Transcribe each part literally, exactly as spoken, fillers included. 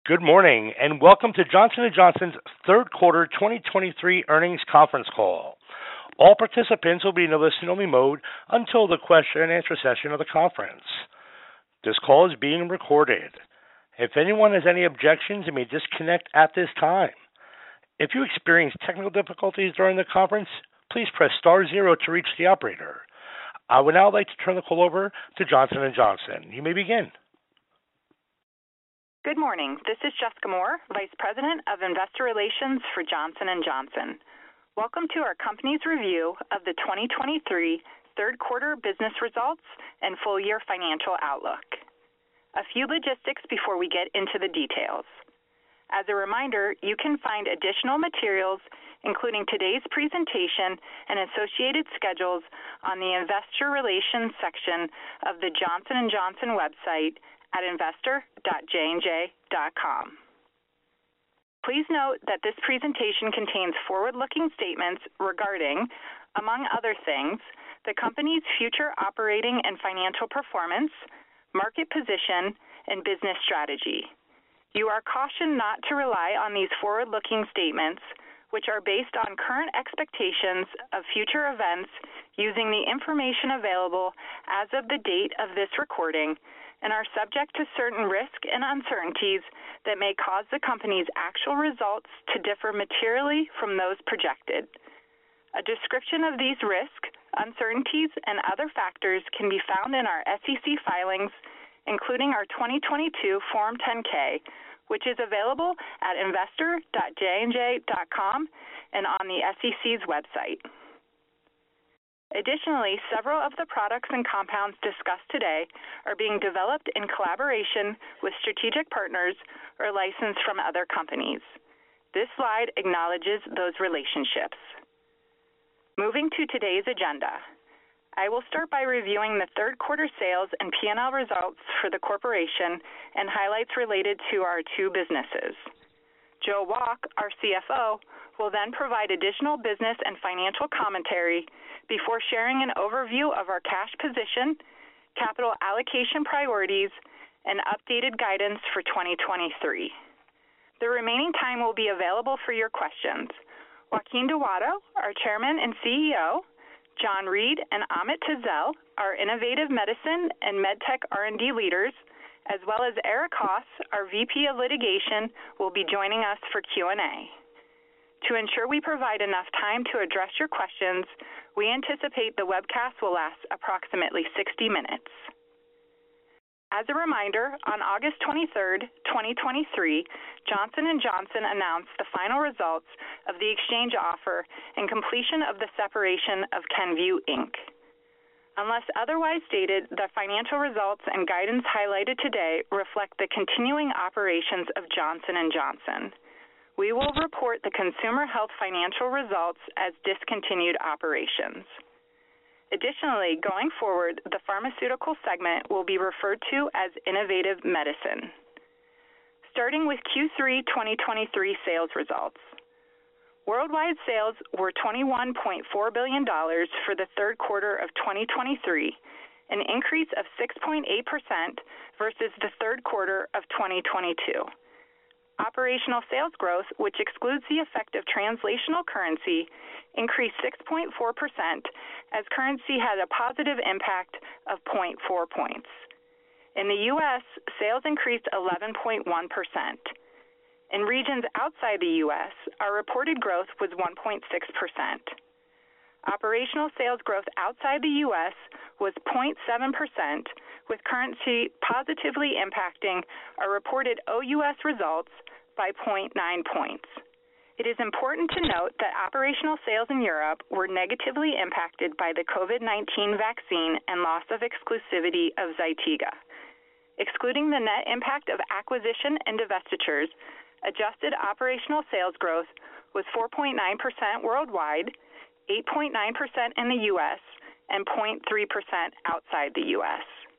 Good morning, and welcome to Johnson and Johnson's third quarter twenty twenty-three earnings conference call. All participants will be in a listen-only mode until the question and answer session of the conference. This call is being recorded. If anyone has any objections, you may disconnect at this time. If you experience technical difficulties during the conference, please press star zero to reach the operator. I would now like to turn the call over to Johnson and Johnson. You may begin. Good morning. This is Jessica Moore, Vice President of Investor Relations for Johnson and Johnson. Welcome to our company's review of the twenty twenty-three third quarter business results and full year financial outlook. A few logistics before we get into the details. As a reminder, you can find additional materials, including today's presentation and associated schedules, on the Investor Relations section of the Johnson and Johnson website at investor dot j and j dot com. Please note that this presentation contains forward-looking statements regarding, among other things, the company's future operating and financial performance, market position, and business strategy. You are cautioned not to rely on these forward-looking statements, which are based on current expectations of future events using the information available as of the date of this recording, and are subject to certain risks and uncertainties that may cause the company's actual results to differ materially from those projected. A description of these risks, uncertainties, and other factors can be found in our S E C filings, including our twenty twenty-two Form ten K, which is available at investor dot j and j dot com and on the S E C's website. Additionally, several of the products and compounds discussed today are being developed in collaboration with strategic partners or licensed from other companies. This slide acknowledges those relationships. Moving to today's agenda, I will start by reviewing the third quarter sales and P and L results for the corporation and highlights related to our two businesses. Joe Wolk, our C F O, will then provide additional business and financial commentary before sharing an overview of our cash position, capital allocation priorities, and updated guidance for twenty twenty-three. The remaining time will be available for your questions. Joaquin Duato, our Chairman and C E O, John Reed and Amit Tezel, our Innovative Medicine and MedTech R and D leaders, as well as Eric Haas, our V P of Litigation, will be joining us for Q and A. To ensure we provide enough time to address your questions, we anticipate the webcast will last approximately sixty minutes. As a reminder, on August twenty-third, twenty twenty-three, Johnson and Johnson announced the final results of the exchange offer and completion of the separation of Kenvue, Incorporated. Unless otherwise stated, the financial results and guidance highlighted today reflect the continuing operations of Johnson and Johnson. We will report the consumer health financial results as discontinued operations. Additionally, going forward, the pharmaceutical segment will be referred to as Innovative Medicine. Starting with Q three twenty twenty-three sales results. Worldwide sales were twenty-one point four billion dollars for the third quarter of twenty twenty-three, an increase of six point eight percent versus the third quarter of twenty twenty-two. Operational sales growth, which excludes the effect of translational currency, increased six point four percent as currency had a positive impact of zero point four points. In the U S, sales increased eleven point one percent. In regions outside the U S, our reported growth was one point six percent. Operational sales growth outside the U S was zero point seven percent, with currency positively impacting our reported O U S results by zero point nine points. It is important to note that operational sales in Europe were negatively impacted by the COVID nineteen vaccine and loss of exclusivity of Zytiga. Excluding the net impact of acquisition and divestitures, adjusted operational sales growth was four point nine percent worldwide, eight point nine percent in the U S, and zero point three percent outside the U S.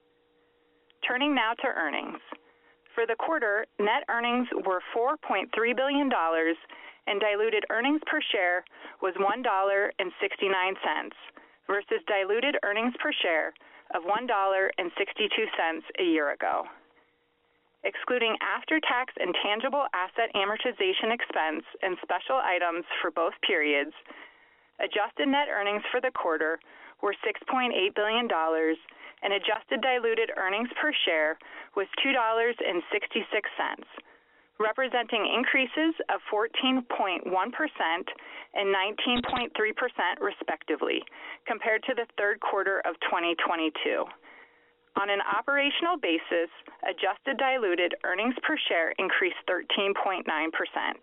Turning now to earnings. For the quarter, net earnings were four point three billion dollars and diluted earnings per share was one dollar and sixty-nine cents versus diluted earnings per share of one dollar and sixty-two cents a year ago. Excluding after-tax intangible asset amortization expense and special items for both periods, adjusted net earnings for the quarter were six point eight billion dollars, and adjusted diluted earnings per share was two dollars and sixty-six cents, representing increases of fourteen point one percent and nineteen point three percent respectively, compared to the third quarter of twenty twenty-two. On an operational basis, adjusted diluted earnings per share increased thirteen point nine percent.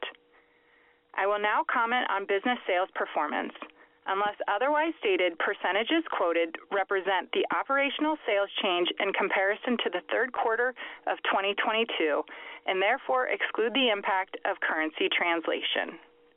I will now comment on business sales performance. Unless otherwise stated, percentages quoted represent the operational sales change in comparison to the third quarter of twenty twenty-two and therefore exclude the impact of currency translation.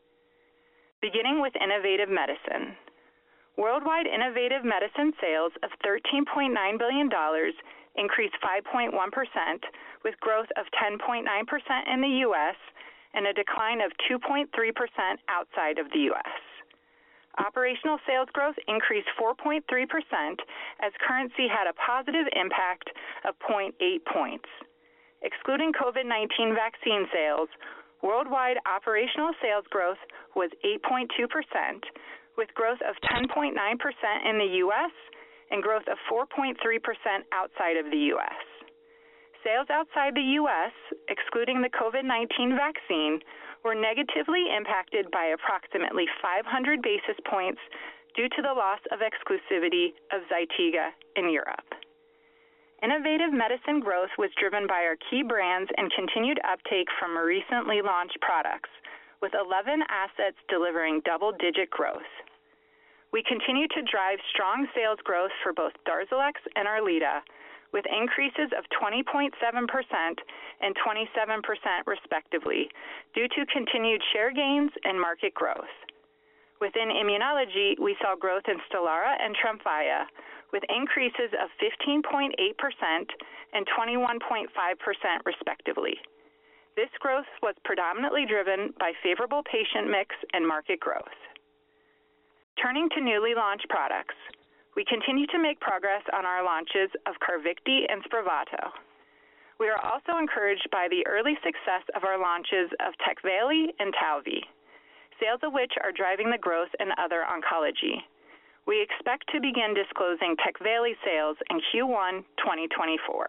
Beginning with Innovative Medicine. Worldwide Innovative Medicine sales of thirteen point nine billion dollars increased five point one percent, with growth of ten point nine percent in the U S and a decline of two point three percent outside of the U S. Operational sales growth increased four point three percent as currency had a positive impact of zero point eight points. Excluding COVID nineteen vaccine sales, worldwide operational sales growth was eight point two percent, with growth of ten point nine percent in the U S and growth of four point three percent outside of the U S. Sales outside the U S, excluding the COVID nineteen vaccine, were negatively impacted by approximately five hundred basis points due to the loss of exclusivity of Zytiga in Europe. Innovative Medicine growth was driven by our key brands and continued uptake from recently launched products, with eleven assets delivering double-digit growth. We continue to drive strong sales growth for both Darzalex and Arleta, with increases of twenty point seven percent and twenty-seven percent respectively, due to continued share gains and market growth. Within immunology, we saw growth in Stelara and Tremfya, with increases of fifteen point eight percent and twenty-one point five percent respectively. This growth was predominantly driven by favorable patient mix and market growth. Turning to newly launched products, we continue to make progress on our launches of Carvykti and Spravato. We are also encouraged by the early success of our launches of Tecvayli and Talvey, sales of which are driving the growth in other oncology. We expect to begin disclosing Tecvayli sales in Q one twenty twenty-four.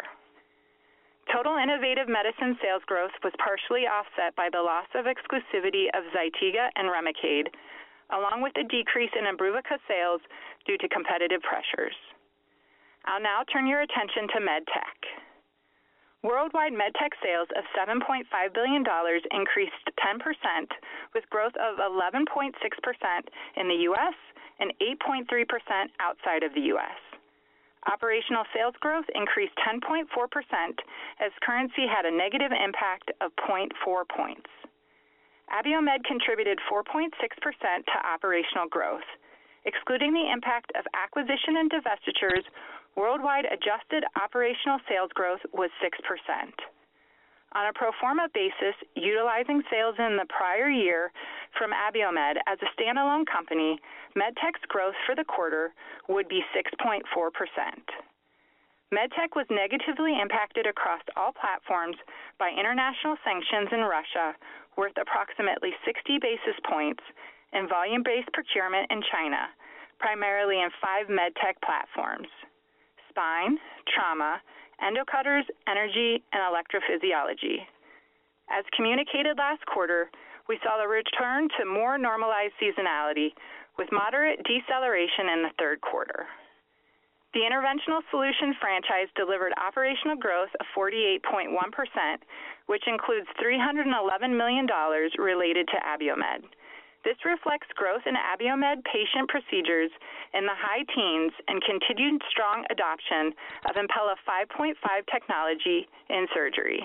Total Innovative Medicine sales growth was partially offset by the loss of exclusivity of Zytiga and Remicade, along with a decrease in Imbruvica sales due to competitive pressures. I'll now turn your attention to MedTech. Worldwide MedTech sales of seven point five billion dollars increased ten percent, with growth of eleven point six percent in the U S and eight point three percent outside of the U S. Operational sales growth increased ten point four percent as currency had a negative impact of zero point four points. Abiomed contributed four point six percent to operational growth. Excluding the impact of acquisition and divestitures, worldwide adjusted operational sales growth was six percent. On a pro forma basis, utilizing sales in the prior year from Abiomed as a standalone company, MedTech's growth for the quarter would be six point four percent. MedTech was negatively impacted across all platforms by international sanctions in Russia, worth approximately sixty basis points, and volume-based procurement in China, primarily in five MedTech platforms: spine, trauma, endocutters, energy, and electrophysiology. As communicated last quarter, we saw a return to more normalized seasonality, with moderate deceleration in the third quarter. The Interventional Solution franchise delivered operational growth of forty-eight point one percent, which includes three hundred eleven million dollars related to Abiomed. This reflects growth in Abiomed patient procedures in the high teens and continued strong adoption of Impella five point five technology in surgery.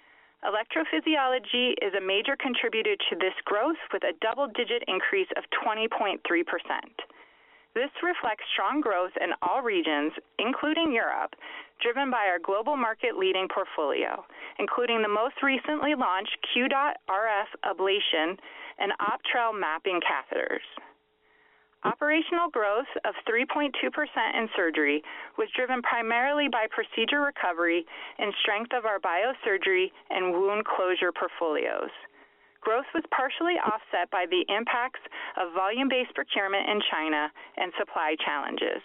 Electrophysiology is a major contributor to this growth, with a double-digit increase of twenty point three percent. This reflects strong growth in all regions, including Europe, driven by our global market-leading portfolio, including the most recently launched Q-Dot R F ablation and Optrel mapping catheters. Operational growth of three point two percent in surgery was driven primarily by procedure recovery and strength of our biosurgery and wound closure portfolios. Growth was partially offset by the impacts of volume-based procurement in China and supply challenges.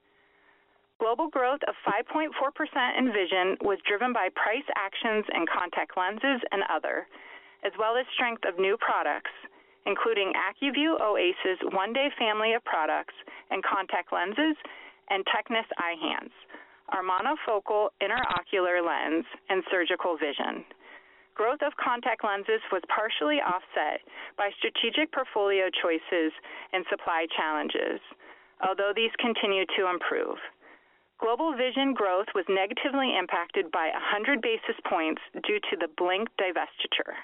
Global growth of five point four percent in vision was driven by price actions in contact lenses and other, as well as strength of new products, including AccuView Oasis one-day family of products and contact lenses, and Tecnis Eyhance, our monofocal interocular lens and surgical vision. Growth of contact lenses was partially offset by strategic portfolio choices and supply challenges, although these continue to improve. Global vision growth was negatively impacted by one hundred basis points due to the Blink divestiture.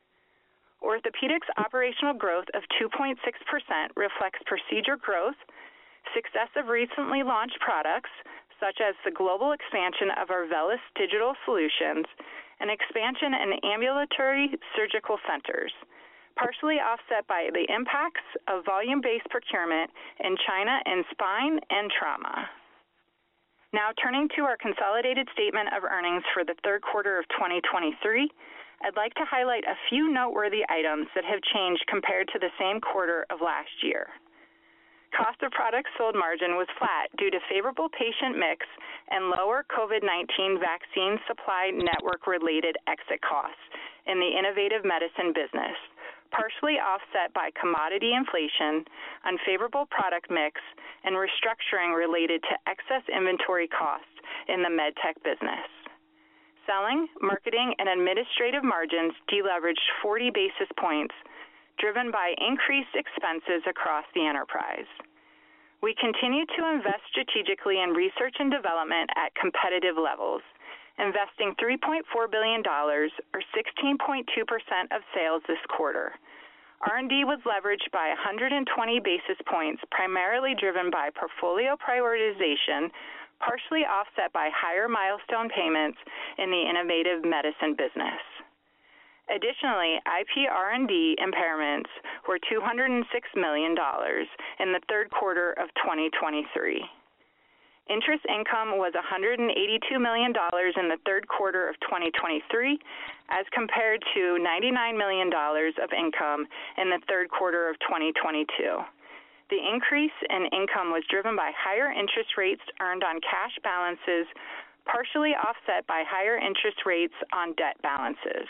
Orthopedics operational growth of two point six percent reflects procedure growth, success of recently launched products, such as the global expansion of our VELYS digital solutions, and expansion in ambulatory surgical centers, partially offset by the impacts of volume-based procurement in China in spine and trauma. Now turning to our consolidated statement of earnings for the third quarter of twenty twenty-three, I'd like to highlight a few noteworthy items that have changed compared to the same quarter of last year. Cost of products sold margin was flat due to favorable patient mix and lower COVID nineteen vaccine supply network-related exit costs in the innovative medicine business, partially offset by commodity inflation, unfavorable product mix, and restructuring related to excess inventory costs in the MedTech business. Selling, marketing, and administrative margins deleveraged forty basis points, driven by increased expenses across the enterprise. We continue to invest strategically in research and development at competitive levels, investing three point four billion dollars, or sixteen point two percent of sales this quarter. R and D was leveraged by one hundred twenty basis points, primarily driven by portfolio prioritization, partially offset by higher milestone payments in the innovative medicine business. Additionally, I P R and D impairments were two hundred six million dollars in the third quarter of twenty twenty-three. Interest income was one hundred eighty-two million dollars in the third quarter of twenty twenty-three, as compared to ninety-nine million dollars of income in the third quarter of twenty twenty-two. The increase in income was driven by higher interest rates earned on cash balances, partially offset by higher interest rates on debt balances.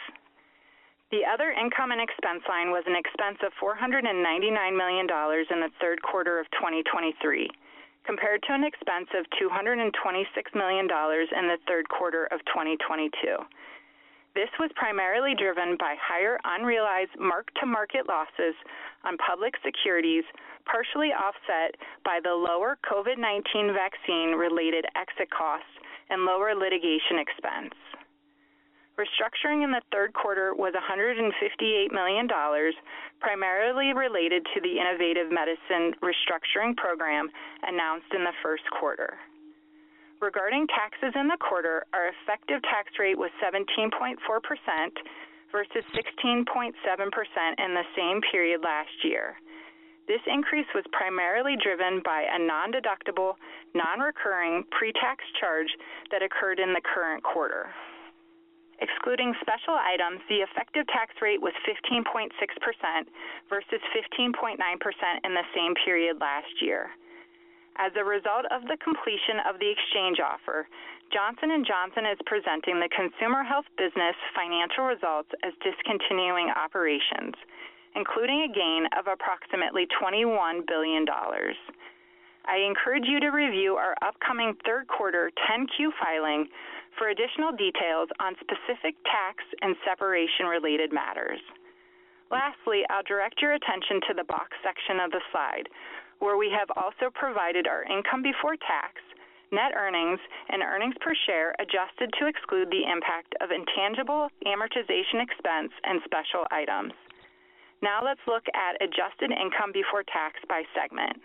The other income and expense line was an expense of four hundred ninety-nine million dollars in the third quarter of twenty twenty-three, compared to an expense of two hundred twenty-six million dollars in the third quarter of twenty twenty-two. This was primarily driven by higher unrealized mark-to-market losses on public securities, partially offset by the lower COVID nineteen vaccine-related exit costs and lower litigation expense. Restructuring in the third quarter was one hundred fifty-eight million dollars, primarily related to the Innovative Medicine restructuring program announced in the first quarter. Regarding taxes in the quarter, our effective tax rate was seventeen point four percent versus sixteen point seven percent in the same period last year. This increase was primarily driven by a non-deductible, non-recurring pre-tax charge that occurred in the current quarter. Excluding special items, the effective tax rate was fifteen point six percent versus fifteen point nine percent in the same period last year. As a result of the completion of the exchange offer, Johnson and Johnson is presenting the consumer health business financial results as discontinuing operations, including a gain of approximately twenty-one billion dollars. I encourage you to review our upcoming third quarter ten Q filing for additional details on specific tax and separation-related matters. Lastly, I'll direct your attention to the box section of the slide, where we have also provided our income before tax, net earnings, and earnings per share adjusted to exclude the impact of intangible amortization expense and special items. Now let's look at adjusted income before tax by segment.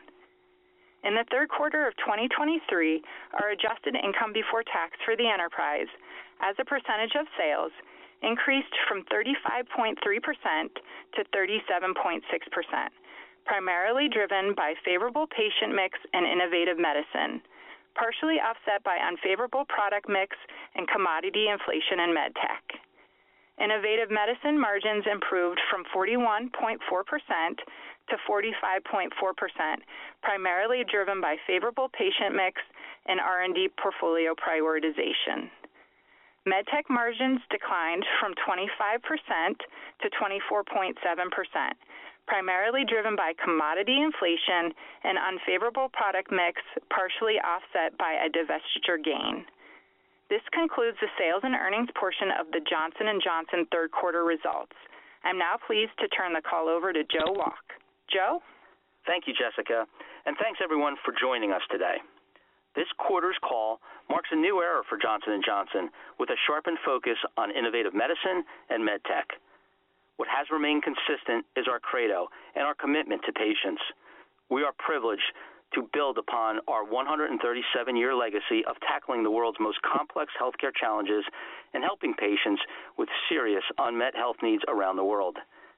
In the third quarter of twenty twenty-three, our adjusted income before tax for the enterprise, as a percentage of sales, increased from thirty-five point three percent to thirty-seven point six percent, primarily driven by favorable patient mix and innovative medicine, partially offset by unfavorable product mix and commodity inflation in MedTech. Innovative medicine margins improved from forty-one point four percent to forty-five point four percent, primarily driven by favorable patient mix and R and D portfolio prioritization. MedTech margins declined from twenty-five percent to twenty-four point seven percent, primarily driven by commodity inflation and unfavorable product mix, partially offset by a divestiture gain. This concludes the sales and earnings portion of the Johnson and Johnson third quarter results. I'm now pleased to turn the call over to Joe Wolk. Joe? Thank you, Jessica, and thanks everyone for joining us today. This quarter's call marks a new era for Johnson and Johnson with a sharpened focus on innovative medicine and MedTech. What has remained consistent is our credo and our commitment to patients. We are privileged to build upon our one hundred thirty-seven year legacy of tackling the world's most complex healthcare challenges and helping patients with serious unmet health needs around the world.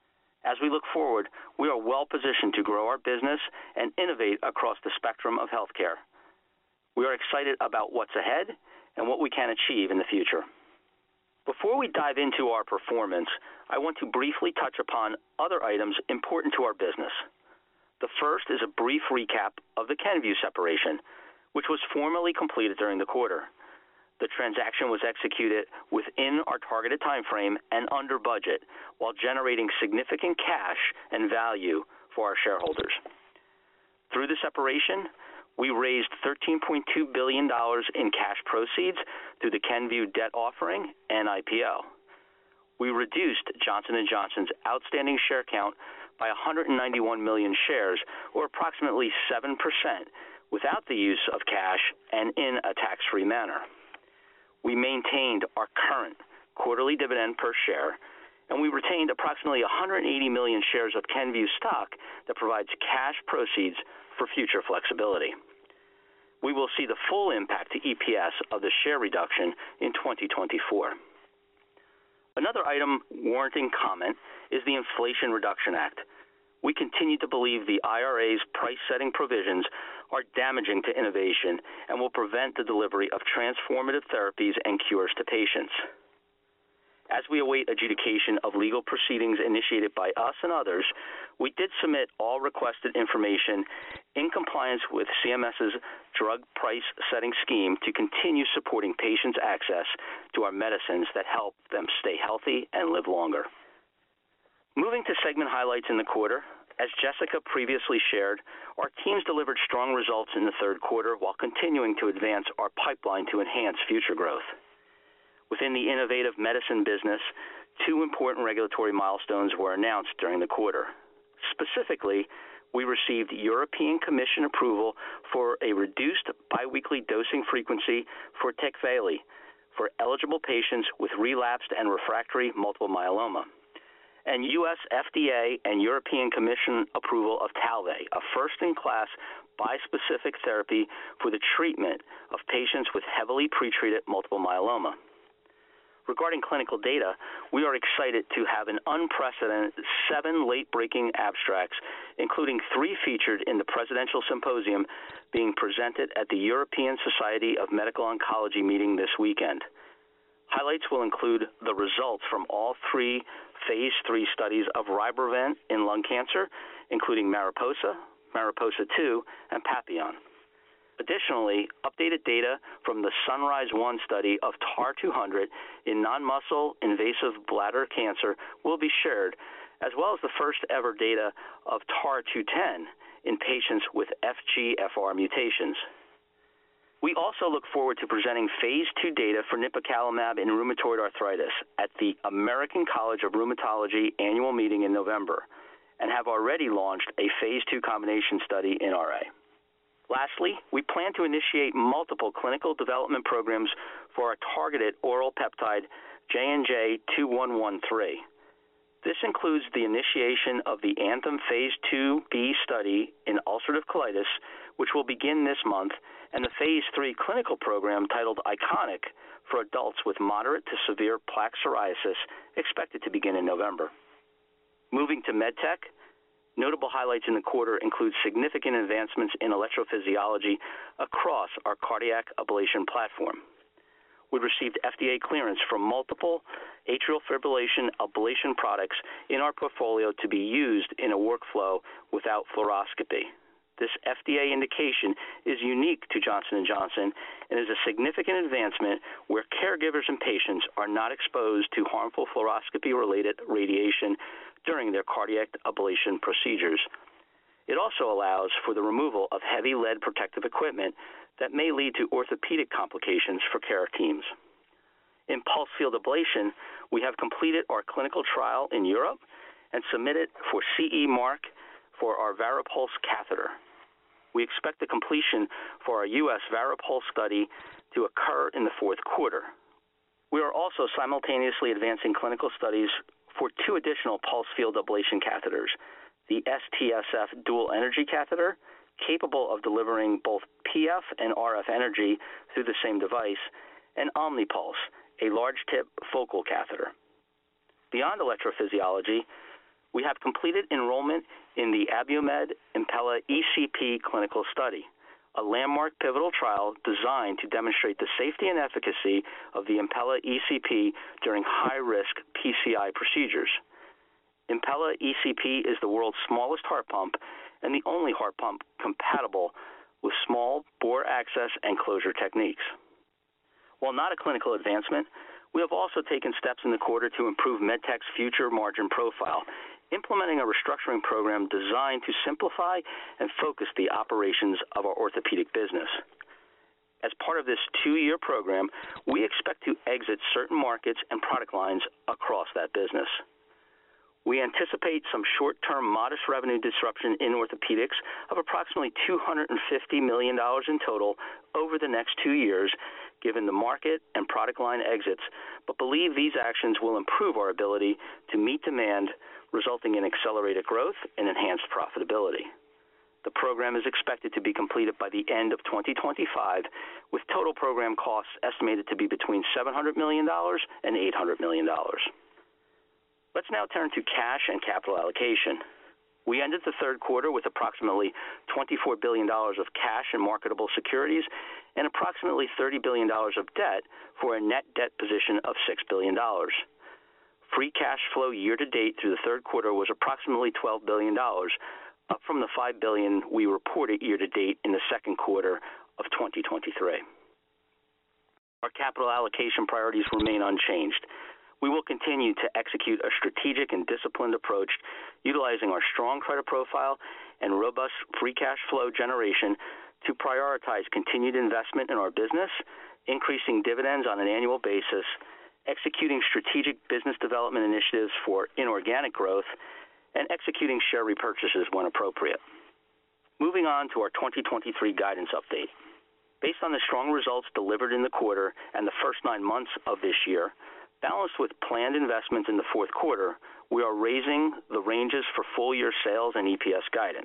As we look forward, we are well positioned to grow our business and innovate across the spectrum of healthcare. We are excited about what's ahead and what we can achieve in the future. Before we dive into our performance, I want to briefly touch upon other items important to our business. The first is a brief recap of the Kenvue separation, which was formally completed during the quarter. The transaction was executed within our targeted timeframe and under budget, while generating significant cash and value for our shareholders. Through the separation, we raised thirteen point two billion dollars in cash proceeds through the Kenvue debt offering and I P O. We reduced Johnson and Johnson's outstanding share count by one hundred ninety-one million shares, or approximately seven percent, without the use of cash and in a tax-free manner. We maintained our current quarterly dividend per share, and we retained approximately one hundred eighty million shares of Kenvue stock that provides cash proceeds for future flexibility. We will see the full impact to E P S of the share reduction in twenty twenty-four. Another item warranting comment is the Inflation Reduction Act. We continue to believe the I R A's price-setting provisions are damaging to innovation and will prevent the delivery of transformative therapies and cures to patients. As we await adjudication of legal proceedings initiated by us and others, we did submit all requested information in compliance with CMS's drug price-setting scheme to continue supporting patients' access to our medicines that help them stay healthy and live longer. Moving to segment highlights in the quarter, as Jessica previously shared, our teams delivered strong results in the third quarter while continuing to advance our pipeline to enhance future growth. Within the innovative medicine business, two important regulatory milestones were announced during the quarter. Specifically, we received European Commission approval for a reduced biweekly dosing frequency for Tecvayli for eligible patients with relapsed and refractory multiple myeloma, and U S F D A and European Commission approval of Talvey, a first-in-class bispecific therapy for the treatment of patients with heavily pretreated multiple myeloma. Regarding clinical data, we are excited to have an unprecedented seven late-breaking abstracts, including three featured in the Presidential Symposium being presented at the European Society of Medical Oncology meeting this weekend. Highlights will include the results from all three phase three studies of Rybrevant in lung cancer, including Mariposa, Mariposa two, and Papillon. Additionally, updated data from the Sunrise one study of T A R two hundred in non-muscle invasive bladder cancer will be shared, as well as the first ever data of T A R two ten in patients with F G F R mutations. We also look forward to presenting phase two data for nipocalimab in rheumatoid arthritis at the American College of Rheumatology annual meeting in November, and have already launched a phase two combination study in R A. Lastly, we plan to initiate multiple clinical development programs for our targeted oral peptide J N J two one one three. This includes the initiation of the Anthem phase two B study in ulcerative colitis, which will begin this month, and the phase three clinical program titled Iconic for adults with moderate to severe plaque psoriasis, expected to begin in November. Moving to MedTech, Notable highlights in the quarter include significant advancements in electrophysiology across our cardiac ablation platform. We received F D A clearance for multiple atrial fibrillation ablation products in our portfolio to be used in a workflow without fluoroscopy. This F D A indication is unique to Johnson and Johnson and is a significant advancement where caregivers and patients are not exposed to harmful fluoroscopy-related radiation during their cardiac ablation procedures. It also allows for the removal of heavy lead protective equipment that may lead to orthopedic complications for care teams. In pulse field ablation, we have completed our clinical trial in Europe and submitted for C E mark for our Varipulse catheter. We expect the completion for our U S Varipulse study to occur in the fourth quarter. We are also simultaneously advancing clinical studies for two additional pulse field ablation catheters, the S T S F dual energy catheter, capable of delivering both P F and R F energy through the same device, and Omnipulse, a large-tip focal catheter. Beyond electrophysiology, we have completed enrollment in the Abiomed Impella E C P clinical study, a landmark pivotal trial designed to demonstrate the safety and efficacy of the Impella E C P during high-risk P C I procedures. Impella E C P is the world's smallest heart pump and the only heart pump compatible with small bore access and closure techniques. While not a clinical advancement, we have also taken steps in the quarter to improve MedTech's future margin profile, implementing a restructuring program designed to simplify and focus the operations of our orthopedic business. As part of this two-year program, we expect to exit certain markets and product lines across that business. We anticipate some short-term modest revenue disruption in orthopedics of approximately two hundred fifty million dollars in total over the next two years, given the market and product line exits, but believe these actions will improve our ability to meet demand, resulting in accelerated growth and enhanced profitability. The program is expected to be completed by the end of twenty twenty-five, with total program costs estimated to be between seven hundred million dollars and eight hundred million dollars. Let's now turn to cash and capital allocation. We ended the third quarter with approximately twenty-four billion dollars of cash and marketable securities and approximately thirty billion dollars of debt for a net debt position of six billion dollars. Free cash flow year-to-date through the third quarter was approximately twelve billion dollars, up from the five billion dollars we reported year-to-date in the second quarter of twenty twenty-three. Our capital allocation priorities remain unchanged. We will continue to execute a strategic and disciplined approach, utilizing our strong credit profile and robust free cash flow generation to prioritize continued investment in our business, increasing dividends on an annual basis, executing strategic business development initiatives for inorganic growth, and executing share repurchases when appropriate. Moving on to our twenty twenty-three guidance update. Based on the strong results delivered in the quarter and the first nine months of this year, balanced with planned investments in the fourth quarter, we are raising the ranges for full-year sales and E P S guidance.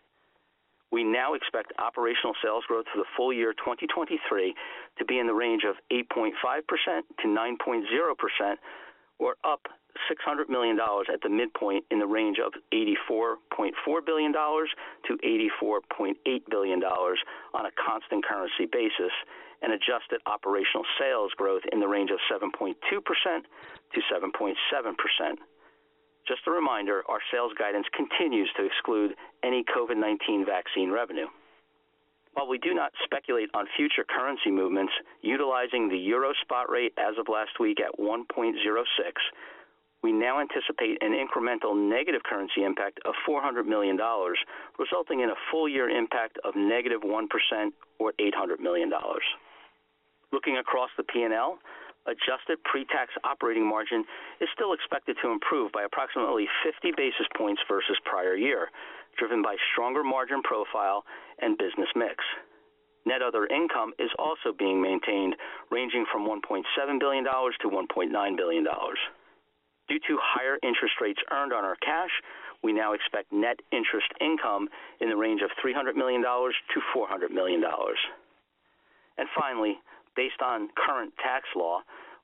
We now expect operational sales growth for the full year twenty twenty-three to be in the range of eight point five percent to nine point zero percent, or up six hundred million dollars at the midpoint in the range of eighty-four point four billion dollars to eighty-four point eight billion dollars on a constant currency basis, and adjusted operational sales growth in the range of seven point two percent to seven point seven percent. Just a reminder, our sales guidance continues to exclude any COVID nineteen vaccine revenue. While we do not speculate on future currency movements, utilizing the euro spot rate as of last week at one point zero six, we now anticipate an incremental negative currency impact of four hundred million dollars, resulting in a full-year impact of negative one percent or eight hundred million dollars. Looking across the P and L, adjusted pre-tax operating margin is still expected to improve by approximately fifty basis points versus prior year, driven by stronger margin profile and business mix. Net other income is also being maintained, ranging from one point seven billion dollars to one point nine billion dollars. Due to higher interest rates earned on our cash, we now expect net interest income in the range of three hundred million dollars to four hundred million dollars. And finally, based on current tax law,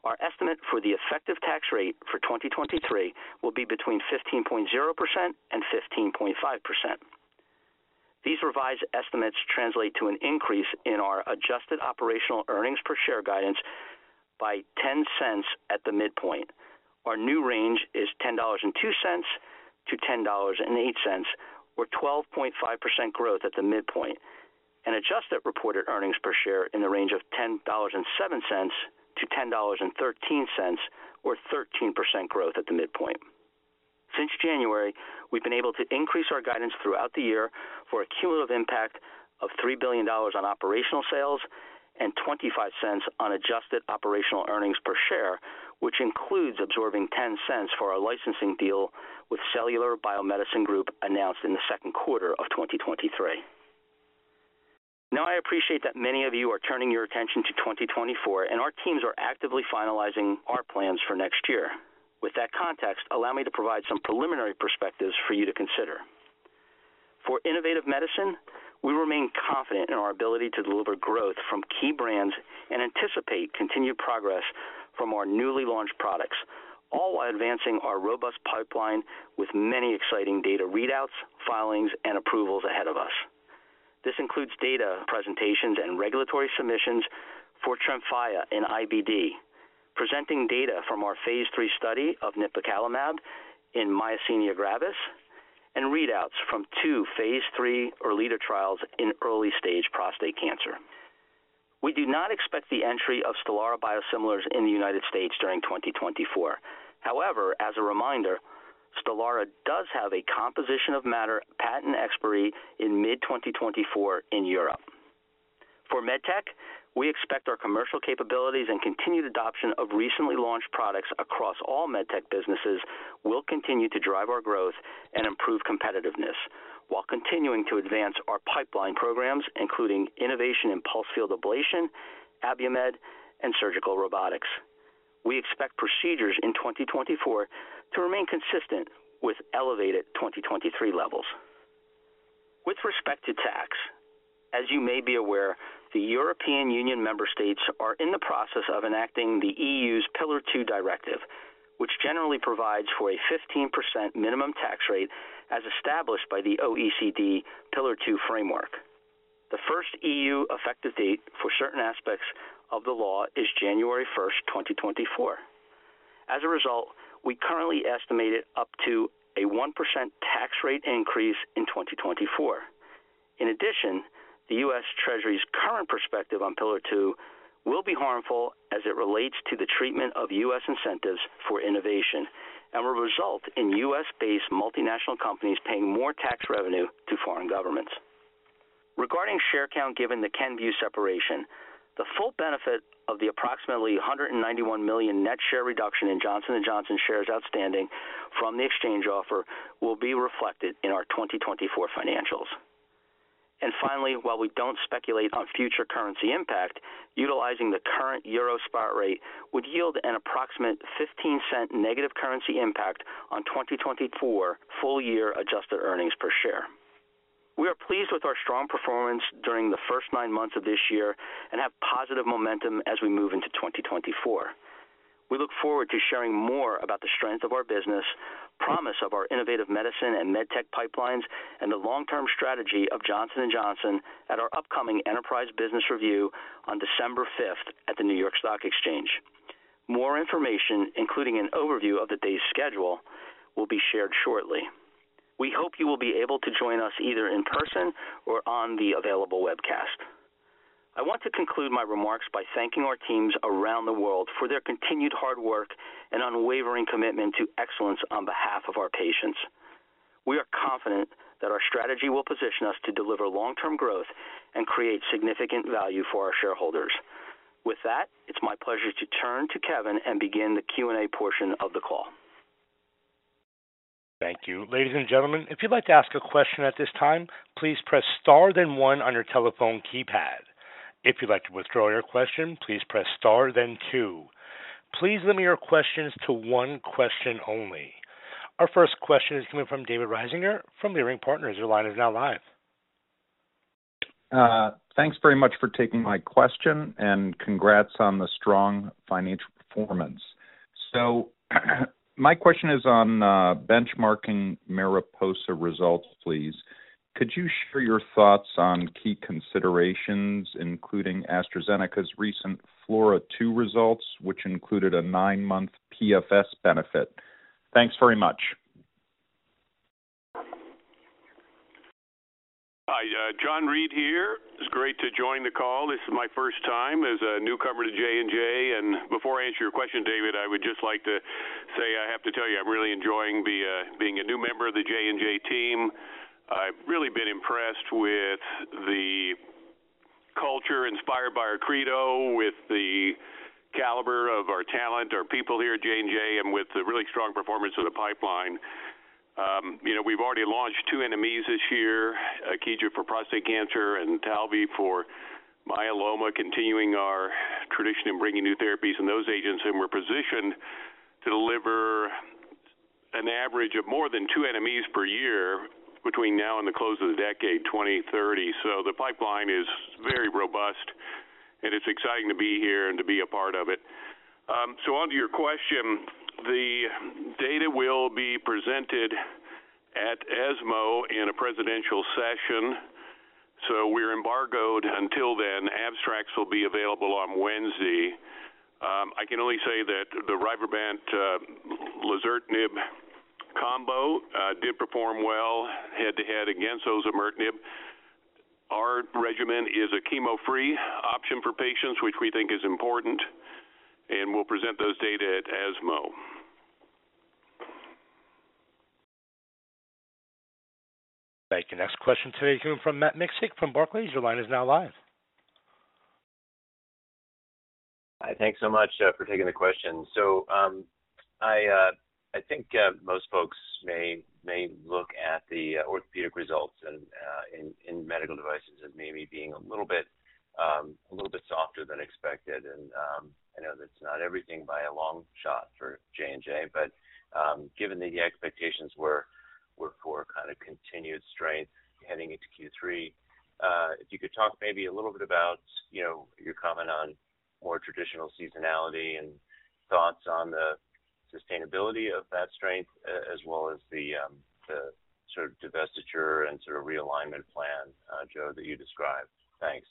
Our estimate for the effective tax rate for twenty twenty-three will be between fifteen point zero percent and fifteen point five percent. These revised estimates translate to an increase in our adjusted operational earnings per share guidance by ten cents at the midpoint. Our new range is ten dollars and two cents to ten dollars and eight cents, or twelve point five percent growth at the midpoint, and adjusted reported earnings per share in the range of ten dollars and seven cents to ten dollars and thirteen cents, or thirteen percent growth at the midpoint. Since January, we've been able to increase our guidance throughout the year for a cumulative impact of three billion dollars on operational sales and twenty-five cents on adjusted operational earnings per share, which includes absorbing ten cents for our licensing deal with Cellular Biomedicine Group announced in the second quarter of twenty twenty-three. Now, I appreciate that many of you are turning your attention to twenty twenty-four, and our teams are actively finalizing our plans for next year. With that context, allow me to provide some preliminary perspectives for you to consider. For Innovative Medicine, we remain confident in our ability to deliver growth from key brands and anticipate continued progress from our newly launched products, all while advancing our robust pipeline with many exciting data readouts, filings, and approvals ahead of us. This includes data presentations and regulatory submissions for Tremfya in I B D, presenting data from our phase three study of nipocalimab in myasthenia gravis, and readouts from two phase three ERLEADA trials in early-stage prostate cancer. We do not expect the entry of Stelara biosimilars in the United States during twenty twenty-four. However, as a reminder, Stelara does have a composition of matter patent expiry in mid twenty twenty-four in Europe. For MedTech, we expect our commercial capabilities and continued adoption of recently launched products across all MedTech businesses will continue to drive our growth and improve competitiveness, while continuing to advance our pipeline programs, including innovation in pulse field ablation, Abiomed, and surgical robotics. We expect procedures in twenty twenty-four to remain consistent with elevated twenty twenty-three levels. With respect to tax, as you may be aware, the European Union member states are in the process of enacting the E U's Pillar two directive, which generally provides for a fifteen percent minimum tax rate as established by the O E C D Pillar two framework. The first E U effective date for certain aspects of the law is January first, twenty twenty-four. As a result, we currently estimate it up to a one percent tax rate increase in twenty twenty-four. In addition, the U S Treasury's current perspective on Pillar two will be harmful as it relates to the treatment of U S incentives for innovation and will result in U S-based multinational companies paying more tax revenue to foreign governments. Regarding share count given the Kenvue separation, the full benefit of the approximately one hundred ninety-one million net share reduction in Johnson and Johnson shares outstanding from the exchange offer will be reflected in our twenty twenty-four financials. And finally, while we don't speculate on future currency impact, utilizing the current euro spot rate would yield an approximate fifteen cent negative currency impact on twenty twenty-four full-year adjusted earnings per share. We are pleased with our strong performance during the first nine months of this year and have positive momentum as we move into twenty twenty-four. We look forward to sharing more about the strength of our business, promise of our innovative medicine and medtech pipelines, and the long-term strategy of Johnson and Johnson at our upcoming Enterprise Business Review on December fifth at the New York Stock Exchange. More information, including an overview of the day's schedule, will be shared shortly. We hope you will be able to join us either in person or on the available webcast. I want to conclude my remarks by thanking our teams around the world for their continued hard work and unwavering commitment to excellence on behalf of our patients. We are confident that our strategy will position us to deliver long-term growth and create significant value for our shareholders. With that, it's my pleasure to turn to Kevin and begin the Q and A portion of the call. Thank you. Ladies and gentlemen, if you'd like to ask a question at this time, please press star then one on your telephone keypad. If you'd like to withdraw your question, please press star then two. Please limit your questions to one question only. Our first question is coming from David Risinger from Leerink Partners. Your line is now live. Uh, thanks very much for taking my question, and congrats on the strong financial performance. So my question is on uh, benchmarking Mariposa results, please. Could you share your thoughts on key considerations, including AstraZeneca's recent FLORA two results, which included a nine-month P F S benefit? Thanks very much. Hi, uh, John Reed here. It's great to join the call. This is my first time as a newcomer to J and J. And before I answer your question, David, I would just like to say I have to tell you I'm really enjoying be, uh, being a new member of the J and J team. I've really been impressed with the culture inspired by our credo, with the caliber of our talent, our people here at J and J, and with the really strong performance of the pipeline. Um, you know, we've already launched two N M Es this year, Akija for prostate cancer and Talvey for myeloma, continuing our tradition in bringing new therapies in those agents, and we're positioned to deliver an average of more than two N M Es per year between now and the close of the decade, twenty thirty. So the pipeline is very robust, and it's exciting to be here and to be a part of it. Um, so on to your question. The data will be presented at ESMO in a presidential session, so we're embargoed until then. Abstracts will be available on Wednesday. Um, I can only say that the Rybrevant uh, lazertinib combo uh, did perform well head-to-head against osimertinib. Our regimen is a chemo-free option for patients, which we think is important, and we'll present those data at ESMO. Thank you. Next question today is coming from Matt Miksic from Barclays. Your line is now live. Hi, thanks so much uh, for taking the question. So um, I uh, I think uh, most folks may may look at the uh, orthopedic results and uh, in in medical devices as maybe being a little bit um, a little bit softer than expected. And um, I know that's not everything by a long shot for J and J, but um, given that the expectations were were for kind of continued strength heading into Q three, uh, if you could talk maybe a little bit about, you know, your comment on more traditional seasonality and thoughts on the sustainability of that strength, uh, as well as the um, the sort of divestiture and sort of realignment plan, uh, Joe, that you described. Thanks.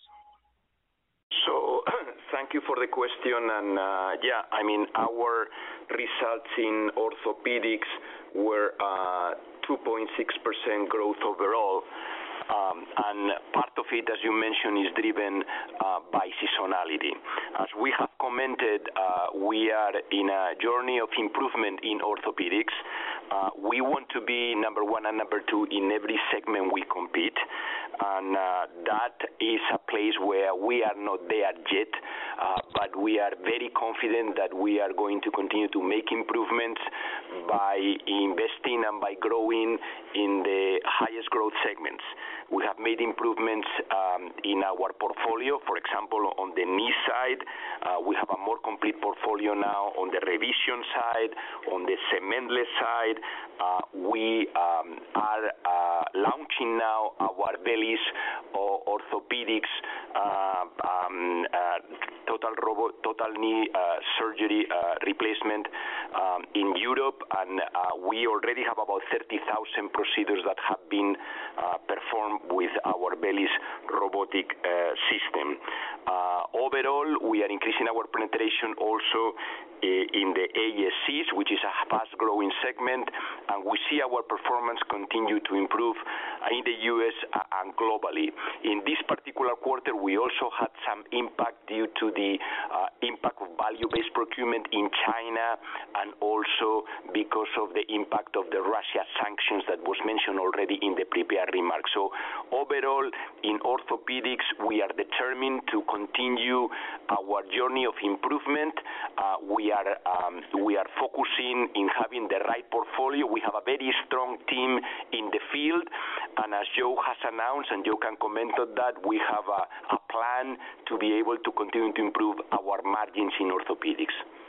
So thank you for the question. And uh, yeah, I mean, our results in orthopedics were uh, two point six percent growth overall. Um, and part of it, as you mentioned, is driven uh, by seasonality. As we have commented, uh, we are in a journey of improvement in orthopedics. Uh, we want to be number one and number two in every segment we compete, and uh, that is a place where we are not there yet, uh, but we are very confident that we are going to continue to make improvements by investing and by growing in the highest growth segments. We have made improvements um, in our portfolio. For example, on the knee side, uh, we have a more complete portfolio now. On the revision side, on the cementless side, uh, we um, are uh, launching now our VELYS or orthopedics uh, um, uh, total robot, total knee uh, surgery uh, replacement um, in Europe, and uh, we already have about thirty thousand procedures that have been uh, performed with our VELYS robotic uh, system. Uh, overall, we are increasing our penetration also uh, in the A S Cs, which is a fast-growing segment, and we see our performance continue to improve in the U S and globally. In this particular quarter, we also had some impact due to the uh, impact of value-based procurement in China, and also because of the impact of the Russia sanctions that was mentioned already in the prepared remarks. So overall, in orthopedics, we are determined to continue our journey of improvement. Uh, we are um, we are focusing in having the right portfolio. We have a very strong team in the field, and as Joe has announced, and Joe can comment on that, we have a, a plan to be able to continue to improve our margins in orthopedics.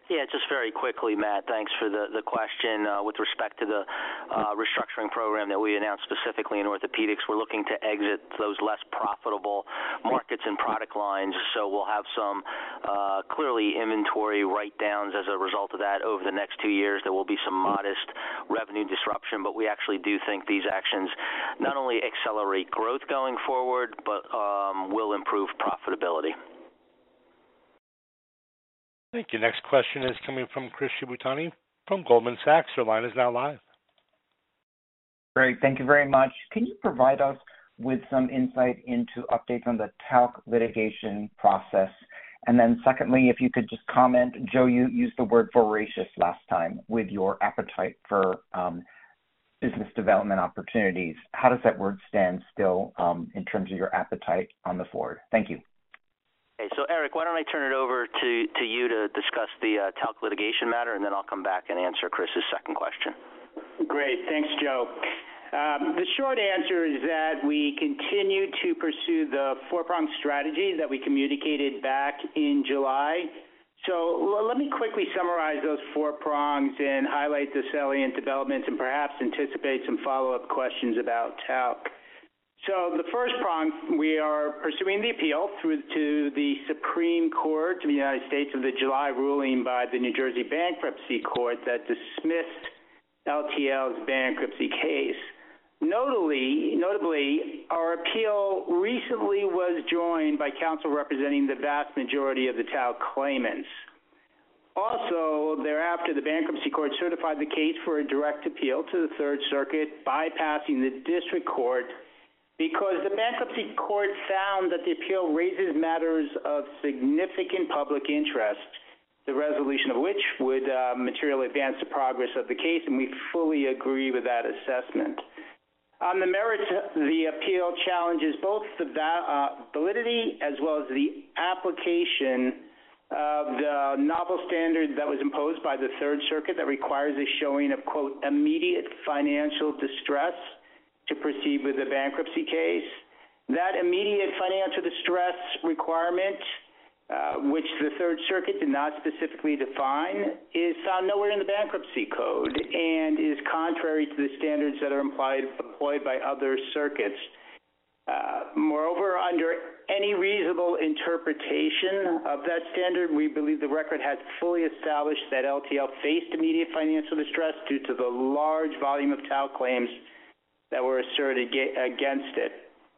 Yeah, just very quickly, Matt, thanks for the, the question. Uh, with respect to the uh, restructuring program that we announced specifically in orthopedics, we're looking to exit those less profitable markets and product lines. So we'll have some uh, clearly inventory write-downs as a result of that over the next two years. There will be some modest revenue disruption, but we actually do think these actions not only accelerate growth going forward, but um, will improve profitability. Thank you. Next question is coming from Chris Shibutani from Goldman Sachs. Your line is now live. Great. Thank you very much. Can you provide us with some insight into updates on the talc litigation process? And then secondly, if you could just comment, Joe, you used the word voracious last time with your appetite for um, business development opportunities. How does that word stand still um, in terms of your appetite on the forward? Thank you. Okay, so Eric, why don't I turn it over to, to you to discuss the uh, talc litigation matter, and then I'll come back and answer Chris's second question. Great. Thanks, Joe. Um, the short answer is that we continue to pursue the four-pronged strategy that we communicated back in July. So let me quickly summarize those four prongs and highlight the salient developments and perhaps anticipate some follow-up questions about talc. So the first prong, we are pursuing the appeal through to the Supreme Court of the United States of the July ruling by the New Jersey Bankruptcy Court that dismissed L T L's bankruptcy case. Notably, notably, our appeal recently was joined by counsel representing the vast majority of the talc claimants. Also, thereafter, the bankruptcy court certified the case for a direct appeal to the Third Circuit, bypassing the district court, because the bankruptcy court found that the appeal raises matters of significant public interest, the resolution of which would uh, materially advance the progress of the case, and we fully agree with that assessment. On the merits, the appeal challenges both the uh, validity as well as the application of the novel standard that was imposed by the Third Circuit that requires a showing of, quote, immediate financial distress to proceed with the bankruptcy case. That immediate financial distress requirement, uh, which the Third Circuit did not specifically define, is found nowhere in the bankruptcy code and is contrary to the standards that are implied, employed by other circuits. Uh, moreover, under any reasonable interpretation of that standard, we believe the record has fully established that L T L faced immediate financial distress due to the large volume of talc claims that were asserted against it.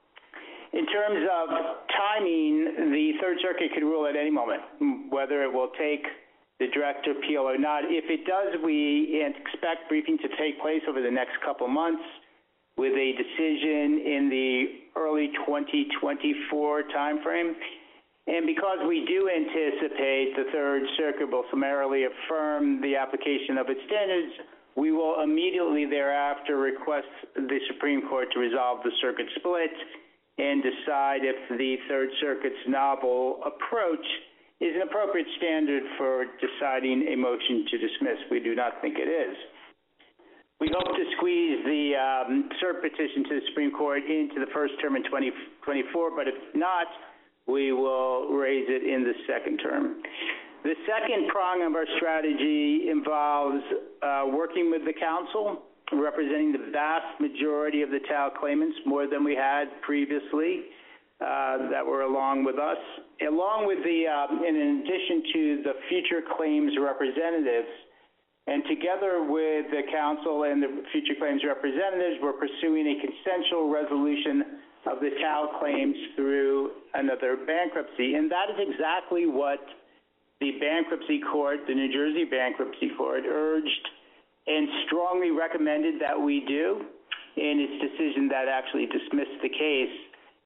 In terms of timing, the Third Circuit could rule at any moment whether it will take the direct appeal or not. If it does, we expect briefing to take place over the next couple months with a decision in the early twenty twenty-four timeframe. And because we do anticipate the Third Circuit will summarily affirm the application of its standards, we will immediately thereafter request the Supreme Court to resolve the circuit split and decide if the Third Circuit's novel approach is an appropriate standard for deciding a motion to dismiss. We do not think it is. We hope to squeeze the um, cert petition to the Supreme Court into the first term in twenty twenty-four, but if not, we will raise it in the second term. The second prong of our strategy involves uh, working with the council, representing the vast majority of the talc claimants, more than we had previously, uh, that were along with us, along with the, uh, in addition to the future claims representatives. And together with the council and the future claims representatives, we're pursuing a consensual resolution of the talc claims through another bankruptcy. And that is exactly what the bankruptcy court, the New Jersey Bankruptcy Court, urged and strongly recommended that we do in its decision that actually dismissed the case.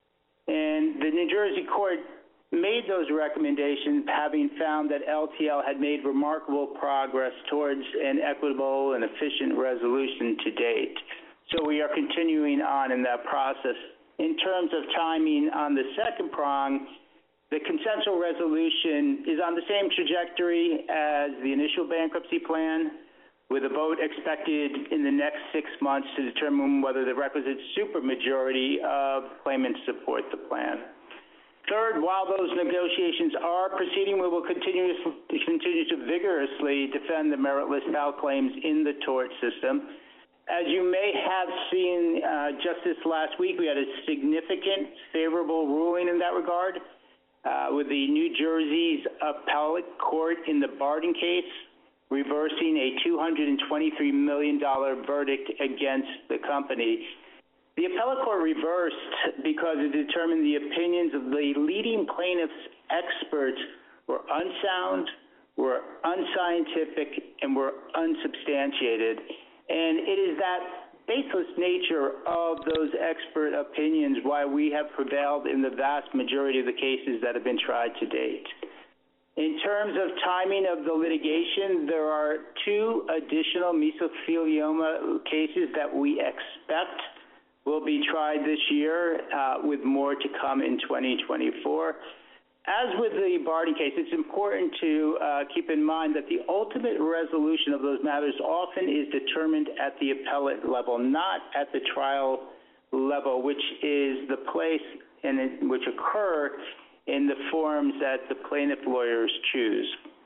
And the New Jersey court made those recommendations having found that L T L had made remarkable progress towards an equitable and efficient resolution to date. So we are continuing on in that process. In terms of timing on the second prong, the consensual resolution is on the same trajectory as the initial bankruptcy plan, with a vote expected in the next six months to determine whether the requisite supermajority of claimants support the plan. Third, while those negotiations are proceeding, we will continue to, continue to vigorously defend the meritless talc claims in the tort system. As you may have seen uh, just this last week, we had a significant favorable ruling in that regard uh, with the New Jersey's appellate court in the Barden case reversing a two hundred twenty-three million dollars verdict against the company. The appellate court reversed because it determined the opinions of the leading plaintiffs' experts were unsound, were unscientific, and were unsubstantiated. And it is that baseless nature of those expert opinions why we have prevailed in the vast majority of the cases that have been tried to date. In terms of timing of the litigation, there are two additional mesothelioma cases that we expect will be tried this year, uh, with more to come in twenty twenty-four. As with the Barden case, it's important to uh, keep in mind that the ultimate resolution of those matters often is determined at the appellate level, not at the trial level, which is the place in it, which occur in the forms that the plaintiff lawyers choose.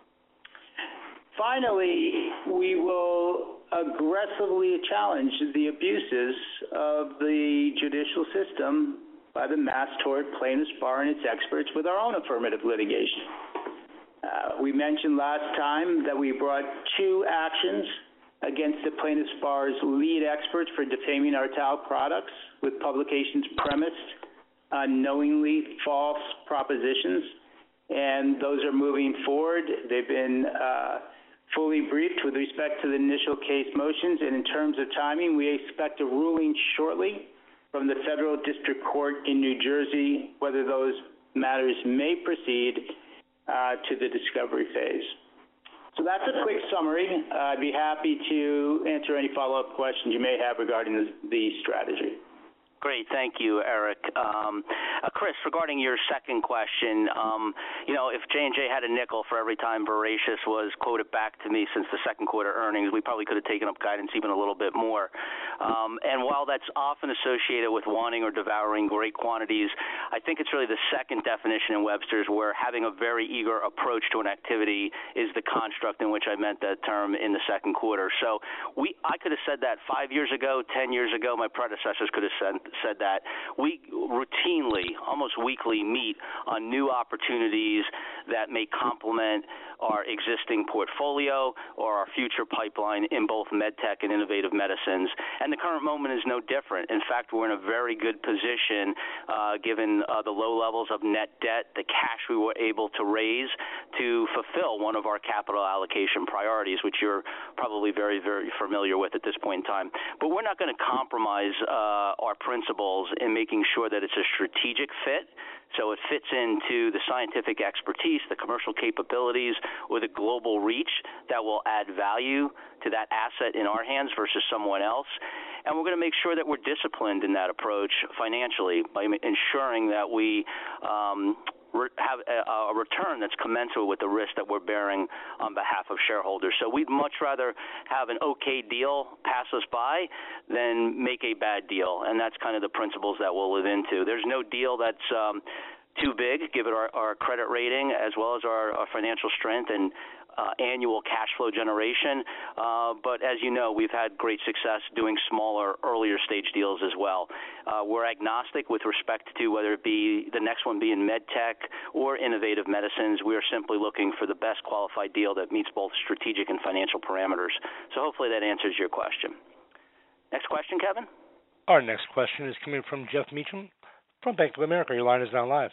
Finally, we will aggressively challenge the abuses of the judicial system by the mass tort plaintiffs bar and its experts with our own affirmative litigation. Uh, we mentioned last time that we brought two actions against the plaintiffs bar's lead experts for defaming our talc products with publications premised on knowingly false propositions, and those are moving forward. They've been uh, fully briefed with respect to the initial case motions, and in terms of timing, we expect a ruling shortly from the Federal District Court in New Jersey whether those matters may proceed uh, to the discovery phase. So that's a quick summary. Uh, I'd be happy to answer any follow-up questions you may have regarding the, the strategy. Great. Thank you, Eric. Um, uh, Chris, regarding your second question, um, you know, if J and J had a nickel for every time Voracious was quoted back to me since the second quarter earnings, we probably could have taken up guidance even a little bit more. Um, and while that's often associated with wanting or devouring great quantities, I think it's really the second definition in Webster's where having a very eager approach to an activity is the construct in which I meant that term in the second quarter. So we, I could have said that five years ago, ten years ago. My predecessors could have said said that. We routinely, almost weekly, meet on new opportunities that may complement our existing portfolio or our future pipeline in both medtech and innovative medicines. And the current moment is no different. In fact, we're in a very good position uh, given uh, the low levels of net debt, the cash we were able to raise to fulfill one of our capital allocation priorities, which you're probably very, very familiar with at this point in time. But we're not going to compromise uh, our principles in making sure that it's a strategic fit, so it fits into the scientific expertise, the commercial capabilities, or the global reach that will add value to that asset in our hands versus someone else. And we're going to make sure that we're disciplined in that approach financially by ensuring that we um, have a, a return that's commensurate with the risk that we're bearing on behalf of shareholders. So we'd much rather have an okay deal pass us by than make a bad deal, and that's kind of the principles that we'll live into. There's no deal that's um, too big, given our, our credit rating as well as our, our financial strength and Uh, annual cash flow generation. Uh, but as you know, we've had great success doing smaller, earlier stage deals as well. Uh, we're agnostic with respect to whether it be the next one be in medtech or innovative medicines. We are simply looking for the best qualified deal that meets both strategic and financial parameters. So hopefully that answers your question. Next question, Kevin? Our next question is coming from Jeff Meacham from Bank of America. Your line is now live.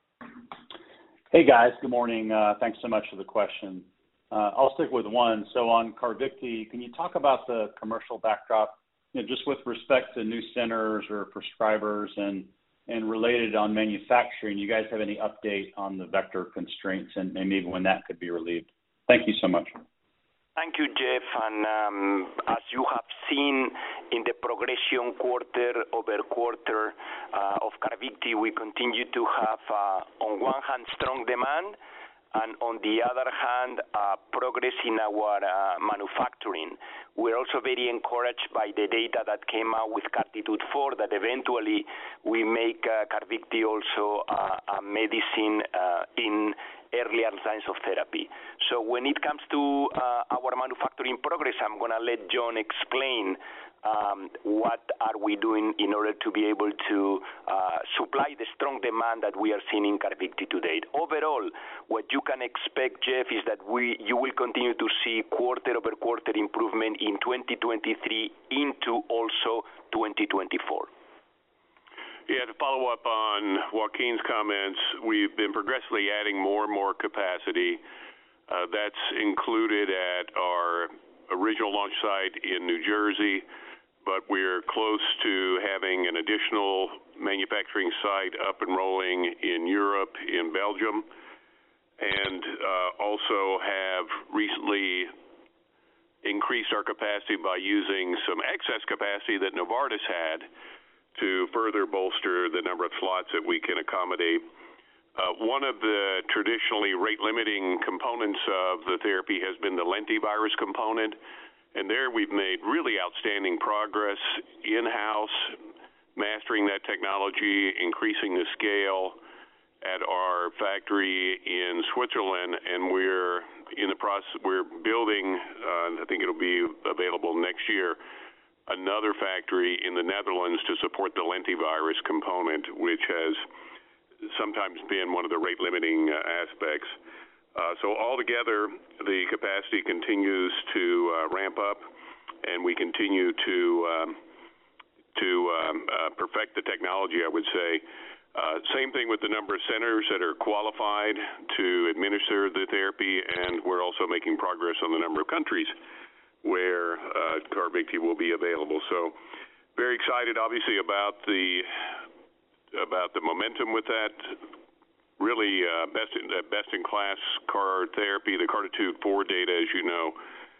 Hey, guys. Good morning. Uh, thanks so much for the question. Uh, I'll stick with one. So on CARVYKTI, can you talk about the commercial backdrop, you know, just with respect to new centers or prescribers and, and related on manufacturing? You guys have any update on the vector constraints and, and maybe when that could be relieved? Thank you so much. Thank you, Jeff. And um, as you have seen in the progression quarter over quarter uh, of CARVYKTI, we continue to have, uh, on one hand, strong demand, and on the other hand, uh, progress in our uh, manufacturing. We're also very encouraged by the data that came out with CARTITUDE four, that eventually we make uh, CARVYKTI also uh, a medicine uh, in earlier lines of therapy. So when it comes to uh, our manufacturing progress, I'm going to let John explain um, what are we doing in order to be able to uh, supply the strong demand that we are seeing in CARVYKTI to date. Overall, what you can expect, Jeff, is that we you will continue to see quarter-over-quarter improvement in twenty twenty-three into also twenty twenty-four. Yeah, to follow up on Joaquin's comments, we've been progressively adding more and more capacity. Uh, that's included at our original launch site in New Jersey, but we're close to having an additional manufacturing site up and rolling in Europe, in Belgium, and uh, also have recently increased our capacity by using some excess capacity that Novartis had to further bolster the number of slots that we can accommodate. Uh, one of the traditionally rate-limiting components of the therapy has been the lentivirus component, and there we've made really outstanding progress in-house, mastering that technology, increasing the scale at our factory in Switzerland, and we're in the process, we're building, uh, I think it'll be available next year, another factory in the Netherlands to support the lentivirus component, which has sometimes been one of the rate-limiting uh, aspects. Uh, so altogether, the capacity continues to uh, ramp up, and we continue to um, to um, uh, perfect the technology, I would say. Uh, same thing with the number of centers that are qualified to administer the therapy, and we're also making progress on the number of countries where uh, CARVYKTI will be available. So very excited, obviously, about the about the momentum with that. Really uh, best in, uh, best in class CAR therapy. The CARTITUDE four data, as you know,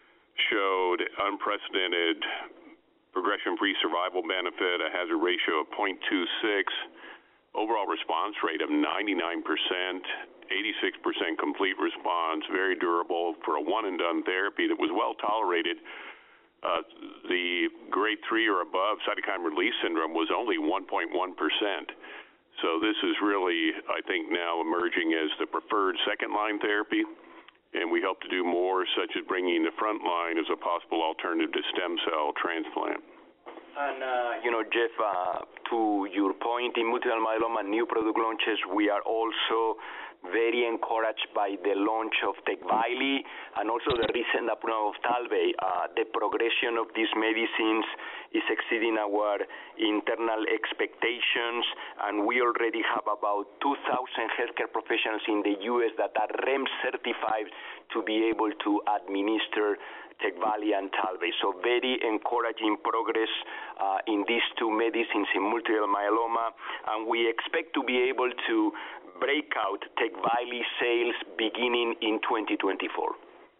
showed unprecedented progression-free survival benefit, a hazard ratio of zero point two six, overall response rate of ninety-nine percent. eighty-six percent complete response, very durable for a one-and-done therapy that was well tolerated. Uh, the grade three or above cytokine release syndrome was only one point one percent. So this is really, I think, now emerging as the preferred second-line therapy, and we hope to do more, such as bringing the front line as a possible alternative to stem cell transplant. And, uh, you know, Jeff, uh, to your point, in multiple myeloma new product launches, we are also very encouraged by the launch of TECVAYLI and also the recent approval of TALVEY. Uh, the progression of these medicines is exceeding our internal expectations, and we already have about two thousand healthcare professionals in the U S that are R E M S certified to be able to administer TECVAYLI and TALVEY. So very encouraging progress uh, in these two medicines in multiple myeloma, and we expect to be able to break out TECVAYLI sales beginning in twenty twenty-four.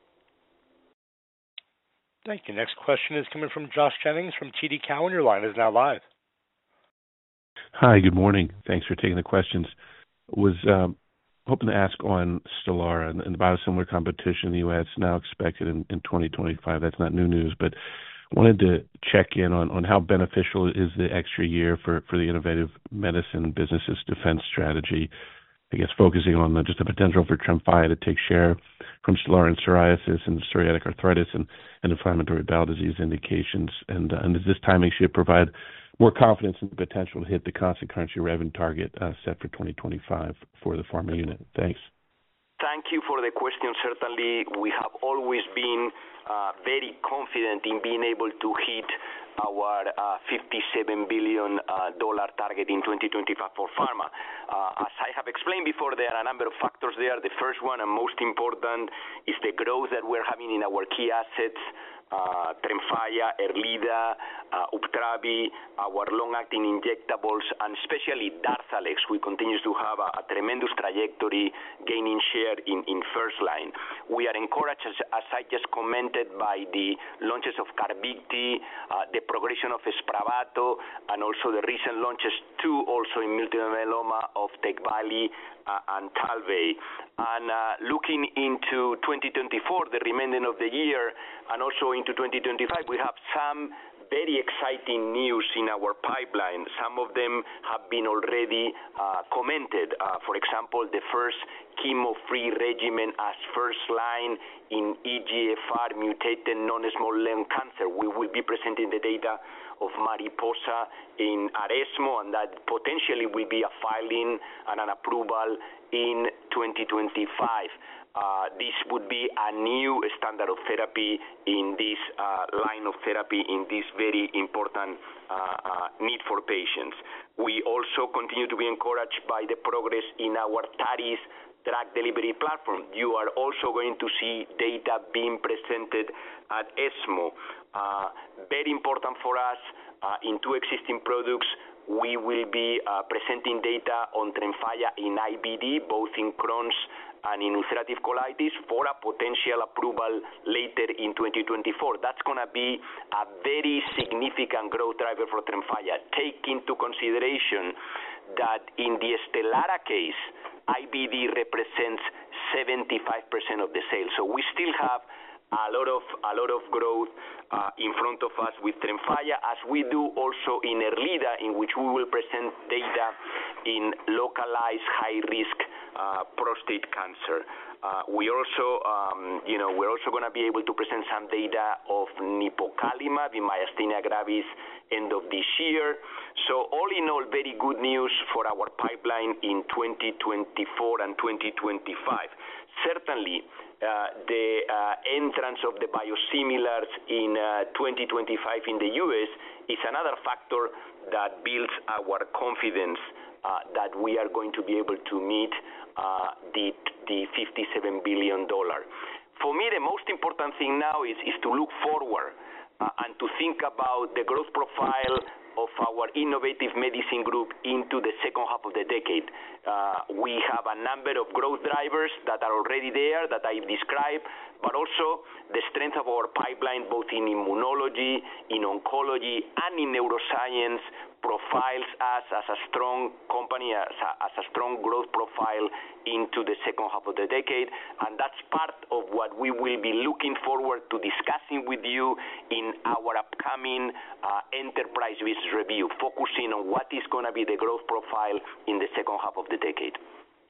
Thank you. Next question is coming from Josh Jennings from T D Cowen. Your line is now live. Hi, good morning. Thanks for taking the questions. Was um, hoping to ask on STELARA and, and the biosimilar competition in the U S now expected in, in twenty twenty-five. That's not new news, but wanted to check in on, on how beneficial is the extra year for, for the innovative medicine business's defense strategy. I guess focusing on the, just the potential for TREMFYA to take share from STELARA in psoriasis and psoriatic arthritis and, and inflammatory bowel disease indications. And, uh, and does this timing should provide more confidence in the potential to hit the constant currency revenue target uh, set for twenty twenty-five for the pharma unit? Thanks. Thank you for the question. Certainly, we have always been uh, very confident in being able to hit our uh, fifty-seven billion dollars uh, target in twenty twenty-five for pharma. Uh, as I have explained before, there are a number of factors there. The first one and most important is the growth that we're having in our key assets, uh, TREMFYA, ERLEADA, uh, UPTRAVI, our long-acting injectables, and especially DARZALEX. We continue to have a, a tremendous trajectory gaining share in, in first line. We are encouraged, as, as I just commented, by the launches of CARVYKTI, uh, the progression of SPRAVATO, and also the recent launches too, also in multiple myeloma of TECVAYLI uh, and Talvey. And uh, looking into twenty twenty-four, the remainder of the year, and also into twenty twenty-five, we have some very exciting news in our pipeline. Some of them have been already uh, commented. Uh, for example, the first chemo-free regimen as first line in E G F R mutated non-small cell lung cancer. We will be presenting the data of Mariposa in ESMO, and that potentially will be a filing and an approval in twenty twenty-five. Uh, this would be a new standard of therapy in this uh, line of therapy in this very important uh, uh, need for patients. We also continue to be encouraged by the progress in our TARIS drug delivery platform. You are also going to see data being presented at ESMO. Uh, very important for us, uh, in two existing products, we will be uh, presenting data on Tremfya in I B D, both in Crohn's and in ulcerative colitis, for a potential approval later in twenty twenty-four. That's going to be a very significant growth driver for Tremfya. Take into consideration that in the Stelara case, I B D represents seventy-five percent of the sales. So we still have a lot of a lot of growth uh, in front of us with Tremfya, as we do also in Erleada, in which we will present data in localized high-risk uh, prostate cancer. Uh, we also, um, you know, we're also going to be able to present some data of nipocalimab in myasthenia gravis end of this year. So all in all, very good news for our pipeline in twenty twenty-four and twenty twenty-five. Certainly, uh, the uh, entrance of the biosimilars in uh, twenty twenty-five in the U S is another factor that builds our confidence uh, that we are going to be able to meet uh, the, the fifty-seven billion dollars. For me, the most important thing now is, is to look forward uh, and to think about the growth profile of our innovative medicine group into the second half of the decade. Uh, we have a number of growth drivers that are already there that I've described, but also the strength of our pipeline, both in immunology, in oncology, and in neuroscience, profiles us as a strong company, as a, as a strong growth profile into the second half of the decade. And that's part of what we will be looking forward to discussing with you in our upcoming uh, enterprise business review, focusing on what is going to be the growth profile in the second half of the decade.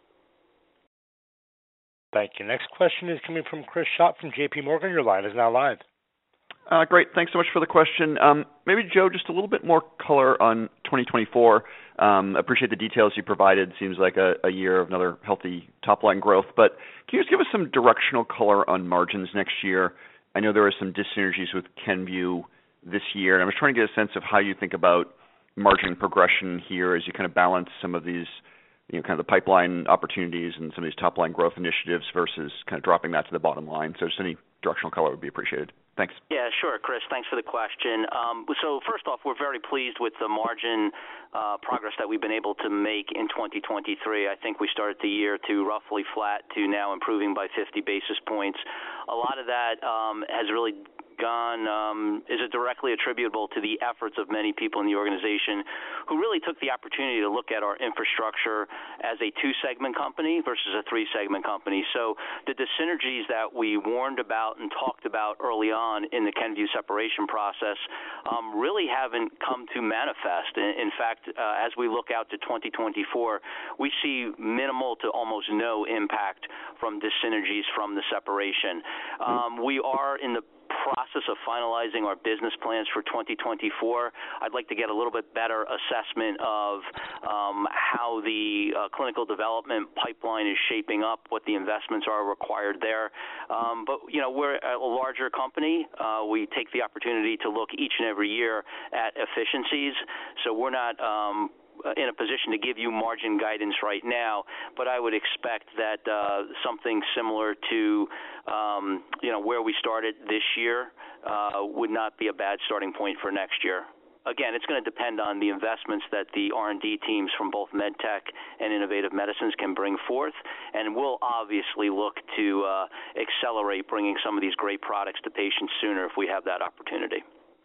Thank you. Next question is coming from Chris Schott from J P Morgan. Your line is now live. Uh, great. Thanks so much for the question. Um, maybe, Joe, just a little bit more color on twenty twenty-four. Um, appreciate the details you provided. Seems like a, a year of another healthy top-line growth. But can you just give us some directional color on margins next year? I know there are some dyssynergies with Kenvue this year, and I was trying to get a sense of how you think about margin progression here as you kind of balance some of these, you know, kind of the pipeline opportunities and some of these top-line growth initiatives versus kind of dropping that to the bottom line. So just any directional color would be appreciated. Thanks. Yeah, sure, Chris. Thanks for the question. Um, so first off, we're very pleased with the margin uh, progress that we've been able to make in twenty twenty-three. I think we started the year to roughly flat to now improving by fifty basis points. A lot of that um, has really gone, um, is it directly attributable to the efforts of many people in the organization who really took the opportunity to look at our infrastructure as a two-segment company versus a three-segment company. So the dyssynergies that we warned about and talked about early on in the Kenvue separation process um, really haven't come to manifest. In, in fact, uh, as we look out to twenty twenty-four, we see minimal to almost no impact from dyssynergies from the separation. Um, we are in the process of finalizing our business plans for twenty twenty-four. I'd like to get a little bit better assessment of um, how the uh, clinical development pipeline is shaping up, what the investments are required there. Um, but, you know, we're a larger company. Uh, we take the opportunity to look each and every year at efficiencies. So we're not um, in a position to give you margin guidance right now, but I would expect that uh, something similar to um, you know where we started this year uh, would not be a bad starting point for next year. Again, it's going to depend on the investments that the R and D teams from both MedTech and Innovative Medicines can bring forth, and we'll obviously look to uh, accelerate bringing some of these great products to patients sooner if we have that opportunity.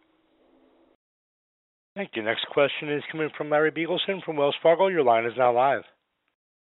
Thank you. Next question is coming from Larry Biegelsen from Wells Fargo. Your line is now live.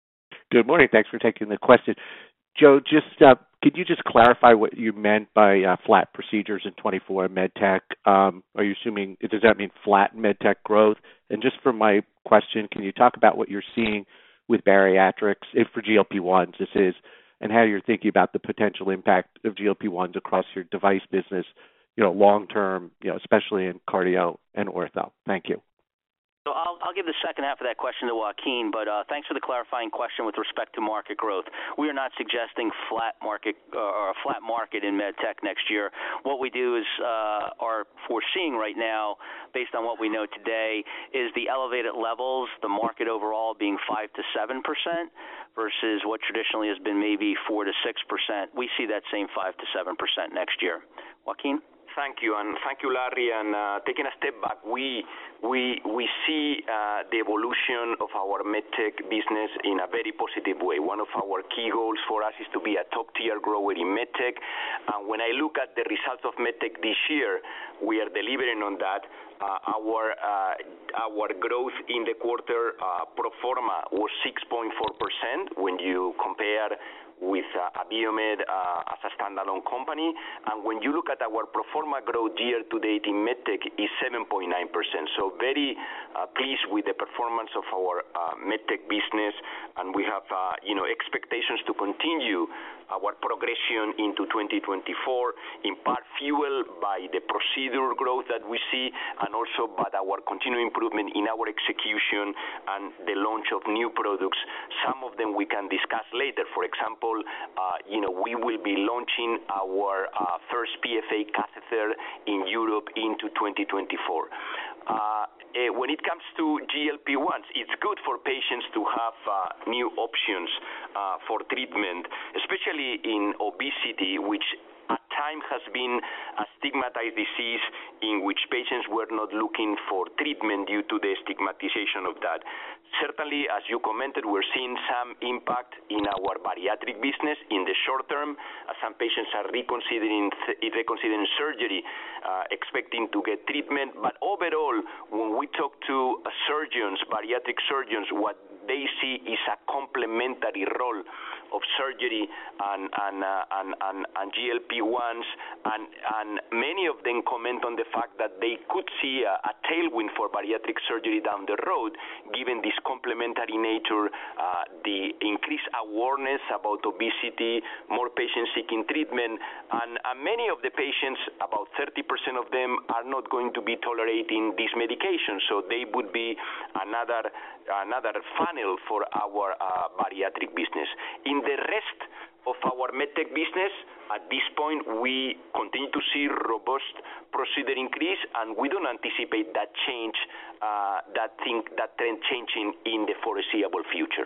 Good morning. Thanks for taking the question. Joe, just uh, could you just clarify what you meant by uh, flat procedures in twenty-four in MedTech? Um, are you assuming, does that mean flat MedTech growth? And just for my question, can you talk about what you're seeing with bariatrics, if for G L P ones this is, and how you're thinking about the potential impact of G L P ones across your device business, you know, long term, you know, especially in cardio and ortho? Thank you. So I'll, I'll give the second half of that question to Joaquin, but uh, thanks for the clarifying question with respect to market growth. We are not suggesting flat market uh, or a flat market in MedTech next year. What we do is uh, are foreseeing right now, based on what we know today, is the elevated levels, the market overall being five to seven percent versus what traditionally has been maybe four to six percent. We see that same five to seven percent next year. Joaquin? Thank you, and thank you, Larry. And uh, taking a step back, we we we see uh, the evolution of our MedTech business in a very positive way. One of our key goals for us is to be a top-tier grower in MedTech. And when I look at the results of MedTech this year, we are delivering on that. Uh, our uh, our growth in the quarter uh, pro forma was six point four percent when you compare with uh, Abiomed uh, as a standalone company. And when you look at our pro forma growth year to date in MedTech is seven point nine percent. So very uh, pleased with the performance of our uh, MedTech business, and we have uh, you know expectations to continue our progression into twenty twenty-four, in part fueled by the procedure growth that we see, and also by our continued improvement in our execution and the launch of new products. Some of them we can discuss later. For example, uh, you know, we will be launching our uh, first P F A catheter in Europe into twenty twenty-four. Uh, Uh, when it comes to G L P ones, it's good for patients to have uh, new options uh, for treatment, especially in obesity, which at times has been a stigmatized disease in which patients were not looking for treatment due to the stigmatization of that. Certainly, as you commented, we're seeing some impact in our bariatric business in the short term, as some patients are reconsidering, reconsidering surgery, uh, expecting to get treatment. But overall, when we talk to surgeons, bariatric surgeons, what they see is a complementary role of surgery and and uh, and, and, and G L P ones, and and many of them comment on the fact that they could see a, a tailwind for bariatric surgery down the road, given this complementary nature, uh, the increased awareness about obesity, more patients seeking treatment, and, and many of the patients, about thirty percent of them, are not going to be tolerating this medication, so they would be another another funnel for our uh, bariatric business. In the rest of our MedTech business, at this point, we continue to see robust procedure increase, and we don't anticipate that change, uh, that thing, that trend changing in the foreseeable future.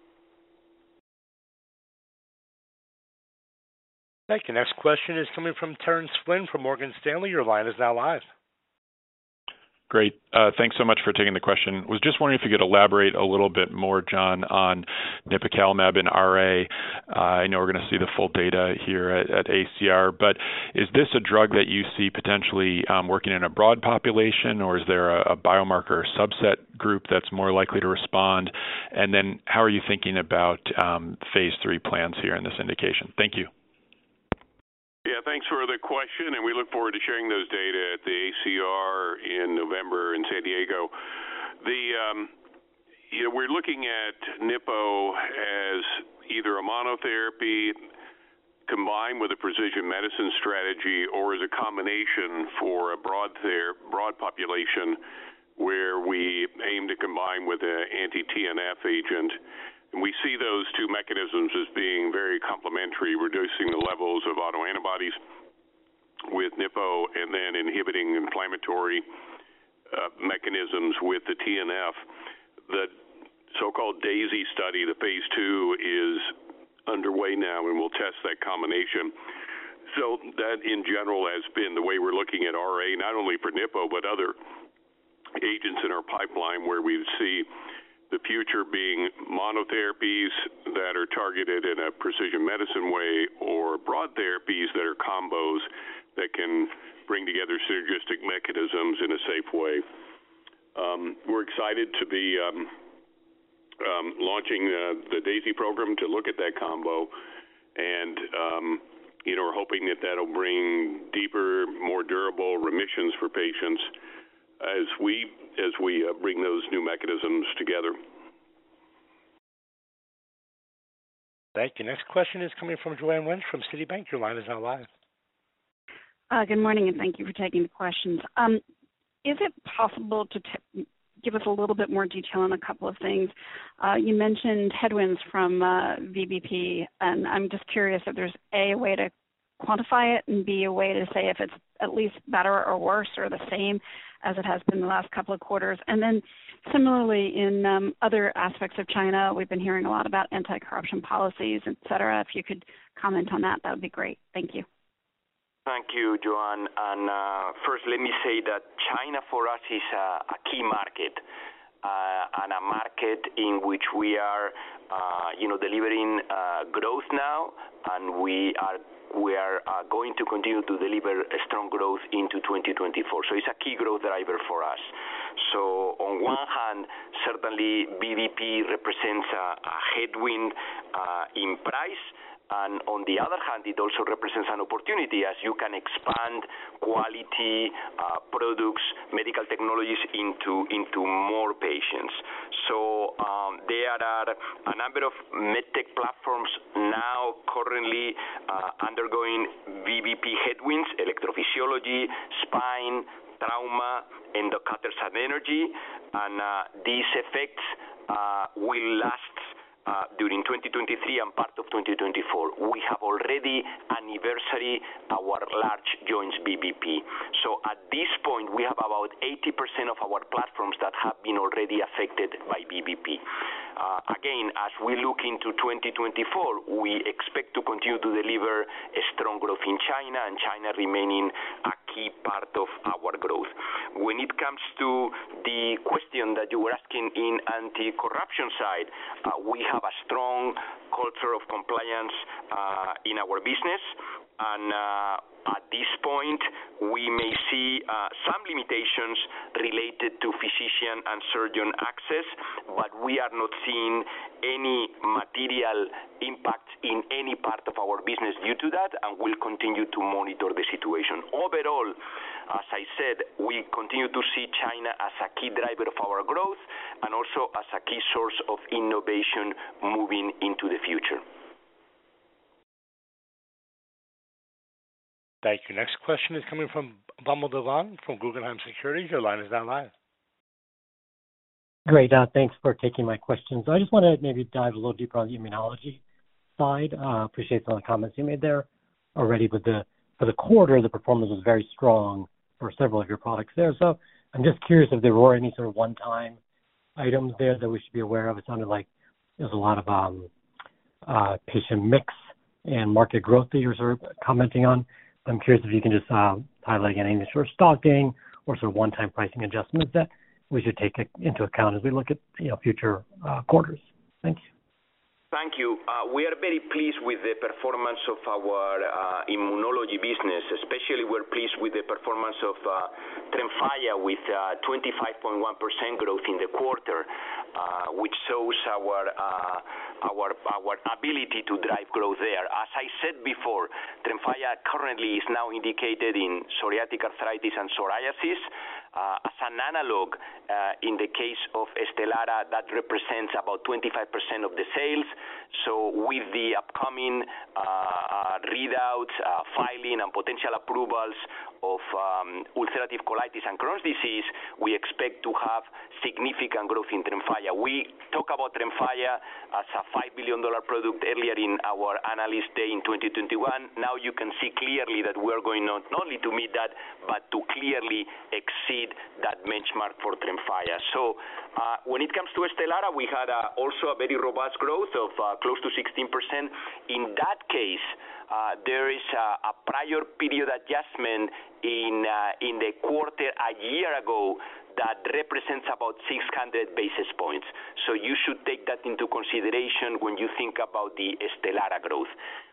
Thank you. Next question is coming from Terrence Flynn from Morgan Stanley. Your line is now live. Great. Uh, thanks so much for taking the question. Was just wondering if you could elaborate a little bit more, John, on nipocalimab and R A. Uh, I know we're going to see the full data here at, at A C R, but is this a drug that you see potentially um, working in a broad population, or is there a, a biomarker or subset group that's more likely to respond? And then how are you thinking about um, phase three plans here in this indication? Thank you. Yeah, thanks for the question, and we look forward to sharing those data at the A C R in November in San Diego. The um, you know, we're looking at Nipo as either a monotherapy combined with a precision medicine strategy, or as a combination for a broad ther- broad population where we aim to combine with an anti-T N F agent. And we see those two mechanisms as being very complementary, reducing the levels of autoantibodies with Nipo and then inhibiting inflammatory uh, mechanisms with the T N F. The so-called DAISY study, the phase two, is underway now, and we'll test that combination. So that, in general, has been the way we're looking at R A, not only for Nipo, but other agents in our pipeline, where we see the future being monotherapies that are targeted in a precision medicine way, or broad therapies that are combos that can bring together synergistic mechanisms in a safe way. Um, we're excited to be um, um, launching uh, the DAISY program to look at that combo, and um, you know, we're hoping that that'll bring deeper, more durable remissions for patients as we as we uh, bring those new mechanisms together. Thank you. Next question is coming from Joanne Wuensch from Citibank. Your line is now live. Uh, good morning, and thank you for taking the questions. Um, is it possible to t- give us a little bit more detail on a couple of things? Uh, you mentioned headwinds from uh, V B P, and I'm just curious if there's A, a way to quantify it, and B, a way to say if it's at least better or worse or the same as it has been the last couple of quarters. And then similarly, in um, other aspects of China, we've been hearing a lot about anti-corruption policies, et cetera. If you could comment on that, that would be great. Thank you. Thank you, Joanne. And uh, first, let me say that China for us is a, a key market, uh, and a market in which we are, uh, you know, delivering uh, growth now, and we are we are uh, going to continue to deliver a strong growth into twenty twenty-four. So it's a key growth driver for us. So on one hand, certainly V B P represents a, a headwind uh, in price. And on the other hand, it also represents an opportunity as you can expand quality uh, products, medical technologies into into more patients. So um, there are a number of medtech platforms now currently uh, undergoing V B P headwinds: electrophysiology, spine, trauma, endocutters and energy, and uh, these effects uh, will last Uh, during twenty twenty-three and part of twenty twenty-four. We have already anniversary our large joints V B P. So at this point, we have about eighty percent of our platforms that have been already affected by V B P. Uh, again, as we look into twenty twenty-four, we expect to continue to deliver a strong growth in China, and China remaining a key part of our growth. When it comes to the question that you were asking in anti-corruption side, uh, we have a strong culture of compliance uh, in our business, and uh, at this point, we may see uh, some limitations related to physician and surgeon access, but we are not seeing any material impact in any part of our business due to that, and we'll continue to monitor the situation. Overall, as I said, we continue to see China as a key driver of our growth and also as a key source of innovation moving into the future. Thank you. Next question is coming from Vamil Divan from Guggenheim Securities. Your line is now live. Great. Uh, thanks for taking my questions. I just want to maybe dive a little deeper on the immunology side. Uh, appreciate some of the comments you made there already. But the for the quarter, the performance was very strong for several of your products there. So I'm just curious if there were any sort of one-time items there that we should be aware of. It sounded like there's a lot of um, uh, patient mix and market growth that you're sort of commenting on. I'm curious if you can just uh, highlight any sort of stocking or sort of one-time pricing adjustments that we should take into account as we look at, you know, future uh, quarters. Thank you. Thank you. Uh, we are very pleased with the performance of our uh, immunology business. Especially, we're pleased with the performance of uh, Tremfya with uh, twenty-five point one percent growth in the quarter, uh, which shows our uh, our our ability to drive growth there. As I said before, Tremfya currently is now indicated in psoriatic arthritis and psoriasis. Uh, as an analog, uh, in the case of Stelara, that represents about twenty-five percent of the sales. So with the upcoming uh, uh, readouts, uh, filing, and potential approvals of um, ulcerative colitis and Crohn's disease, we expect to have significant growth in Tremfya. We talk about Tremfya as a five billion dollars product earlier in our analyst day in twenty twenty-one. Now you can see clearly that we are going not only to meet that, but to clearly exceed that benchmark for Tremfya. So uh, when it comes to Stelara, we had uh, also a very robust growth of uh, close to sixteen percent. In that case, uh, there is a, a prior period adjustment in uh, in the quarter a year ago that represents about six hundred basis points. So you should take that into consideration when you think about the Stelara growth.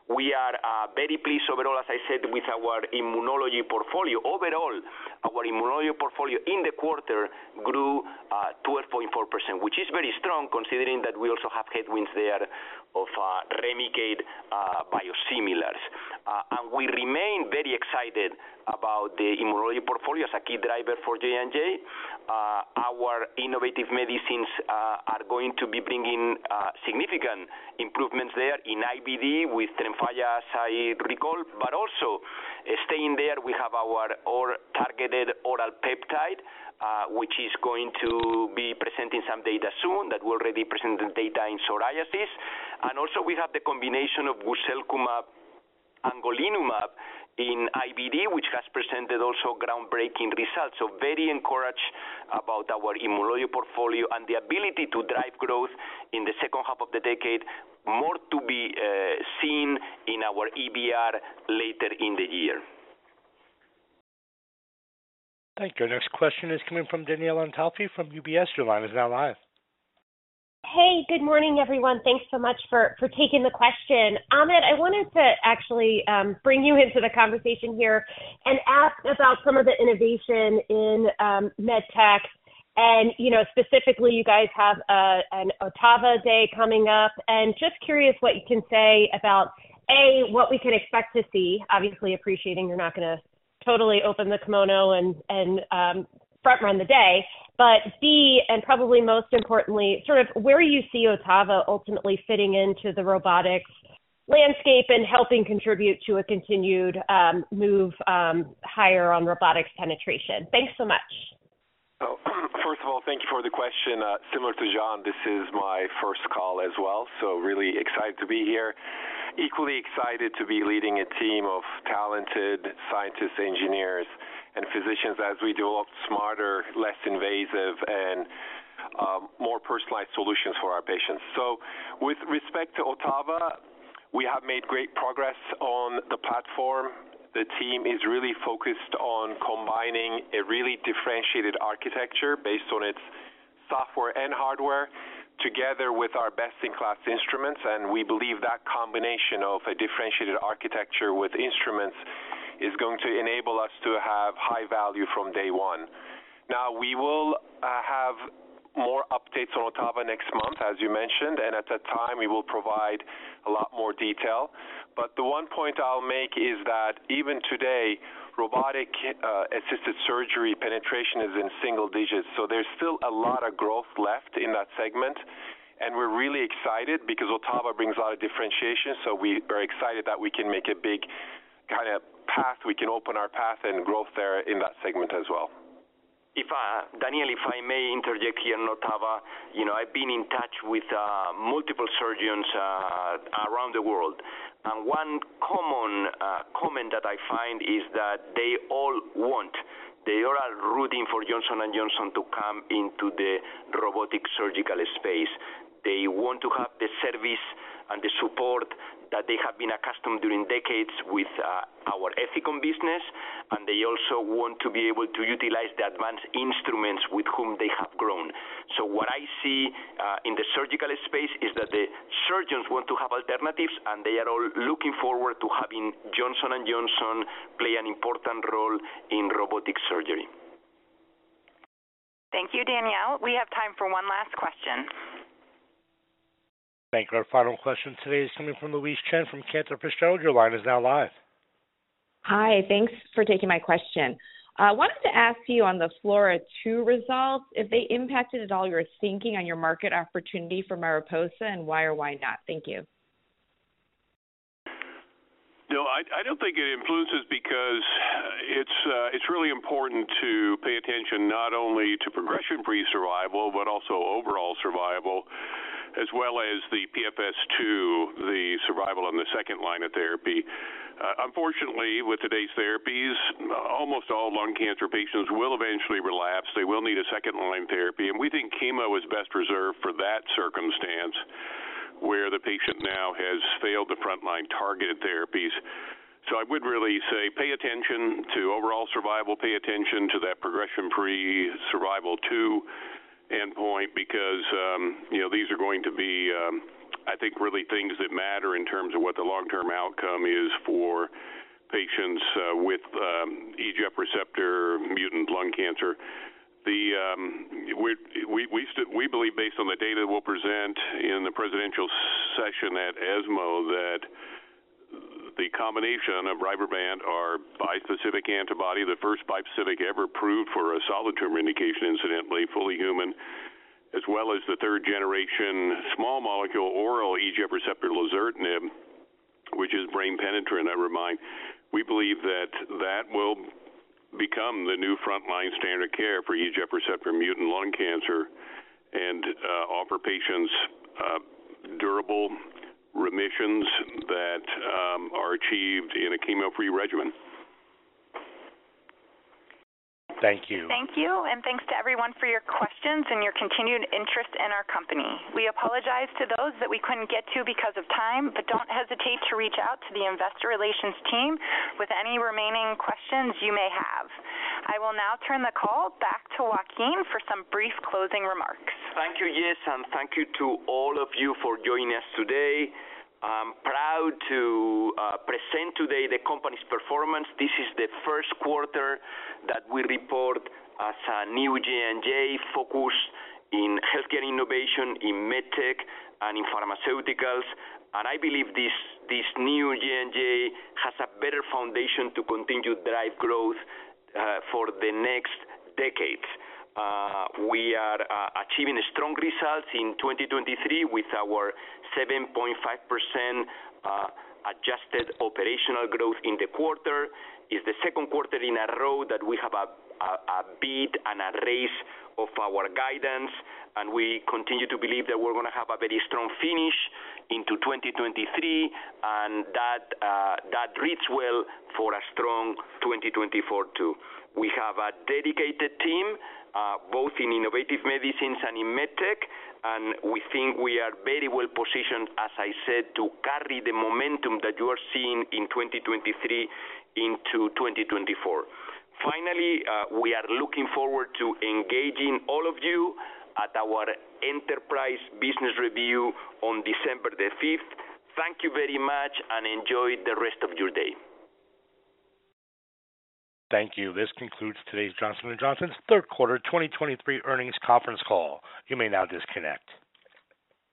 we are uh, very pleased overall, as I said, with our immunology portfolio. Overall, our immunology portfolio in the quarter grew uh, twelve point four percent, which is very strong considering that we also have headwinds there of uh, Remicade uh, biosimilars. Uh, and we remain very excited about the immunology portfolio as a key driver for J and J. Uh, our innovative medicines uh, are going to be bringing uh, significant improvements there in I B D with Tremfya, as I recall, but also uh, staying there, we have our or targeted oral peptide, Uh, which is going to be presenting some data soon, that we already presented data in psoriasis. And also we have the combination of guselkumab and golimumab in I B D, which has presented also groundbreaking results. So very encouraged about our immunology portfolio and the ability to drive growth in the second half of the decade, more to be uh, seen in our E B R later in the year. Thank you. Our next question is coming from Danielle Antalffy from U B S. Your line is now live. Hey, good morning, everyone. Thanks so much for, for taking the question. Ahmet, I wanted to actually um, bring you into the conversation here and ask about some of the innovation in um, MedTech. And, you know, specifically, you guys have a, an Ottava Day coming up. And just curious what you can say about, A, what we can expect to see, obviously appreciating you're not going to totally open the kimono and, and um, front run the day, but B, and probably most importantly, sort of where you see Ottava ultimately fitting into the robotics landscape and helping contribute to a continued um, move um, higher on robotics penetration. Thanks so much. Oh, first of all, thank you for the question. Uh, similar to John, this is my first call as well, so really excited to be here. Equally excited to be leading a team of talented scientists, engineers, and physicians as we develop smarter, less invasive, and um, more personalized solutions for our patients. So with respect to Ottava, we have made great progress on the platform. The team is really focused on combining a really differentiated architecture based on its software and hardware together with our best-in-class instruments, and we believe that combination of a differentiated architecture with instruments is going to enable us to have high value from day one. Now, we will uh, have more updates on Ottava next month, as you mentioned, and at that time we will provide a lot more detail. But the one point I'll make is that even today, robotic uh, assisted surgery penetration is in single digits, so there's still a lot of growth left in that segment, and we're really excited because Ottava brings a lot of differentiation, so we are excited that we can make a big kind of path, we can open our path and growth there in that segment as well. If uh, Daniel, if I may interject here in Ottava, you know, I've been in touch with uh, multiple surgeons uh, around the world, and one common uh, comment that I find is that they all want, they all are rooting for Johnson and Johnson to come into the robotic surgical space. They want to have the service and the support that they have been accustomed during decades with uh, our Ethicon business, and they also want to be able to utilize the advanced instruments with whom they have grown. So what I see uh, in the surgical space is that the surgeons want to have alternatives, and they are all looking forward to having Johnson and Johnson play an important role in robotic surgery. Thank you, Danielle. We have time for one last question. Thank you. Our final question today is coming from Louise Chen from Cantor Fitzgerald. Your line is now live. Hi, thanks for taking my question. I uh, wanted to ask you on the FLAURA two results, if they impacted at all your thinking on your market opportunity for Mariposa, and why or why not? Thank you. No, I, I don't think it influences because it's uh, it's really important to pay attention not only to progression-free survival but also overall survival, as well as the P F S two, the survival on the second line of therapy. Uh, unfortunately, with today's therapies, almost all lung cancer patients will eventually relapse. They will need a second-line therapy, and we think chemo is best reserved for that circumstance, where the patient now has failed the frontline targeted therapies. So I would really say pay attention to overall survival, pay attention to that progression-free survival two endpoint, because um, you know these are going to be um, I think really things that matter in terms of what the long-term outcome is for patients uh, with um, E G F receptor mutant lung cancer. The um, we we we, st- we believe, based on the data we'll present in the presidential session at ESMO, that the combination of Rybrevant, our bispecific antibody, the first bispecific ever approved for a solid tumor indication, incidentally, fully human, as well as the third generation small molecule oral E G F receptor lazertinib, which is brain penetrant, I remind. We believe that that will become the new frontline standard of care for E G F receptor mutant lung cancer and uh, offer patients uh, durable remissions that um, are achieved in a chemo-free regimen. Thank you. Thank you, and thanks to everyone for your questions and your continued interest in our company. We apologize to those that we couldn't get to because of time, but don't hesitate to reach out to the investor relations team with any remaining questions you may have. I will now turn the call back to Joaquin for some brief closing remarks. Thank you, Jess, and thank you to all of you for joining us today. I'm proud to uh, present today the company's performance. This is the first quarter that we report as a new J and J focused in healthcare innovation, in medtech, and in pharmaceuticals. And I believe this, this new J and J has a better foundation to continue to drive growth uh, for the next decades. Uh, we are uh, achieving strong results in twenty twenty-three with our seven point five percent uh, adjusted operational growth in the quarter. It's the second quarter in a row that we have a, a, a beat and a raise of our guidance, and we continue to believe that we're going to have a very strong finish into twenty twenty-three, and that uh, that reads well for a strong twenty twenty-four too. We have a dedicated team, uh, both in innovative medicines and in medtech, and we think we are very well positioned, as I said, to carry the momentum that you are seeing in twenty twenty-three into twenty twenty-four. Finally, uh, we are looking forward to engaging all of you at our Enterprise Business Review on December the fifth. Thank you very much, and enjoy the rest of your day. Thank you. This concludes today's Johnson and Johnson's third quarter twenty twenty-three earnings conference call. You may now disconnect.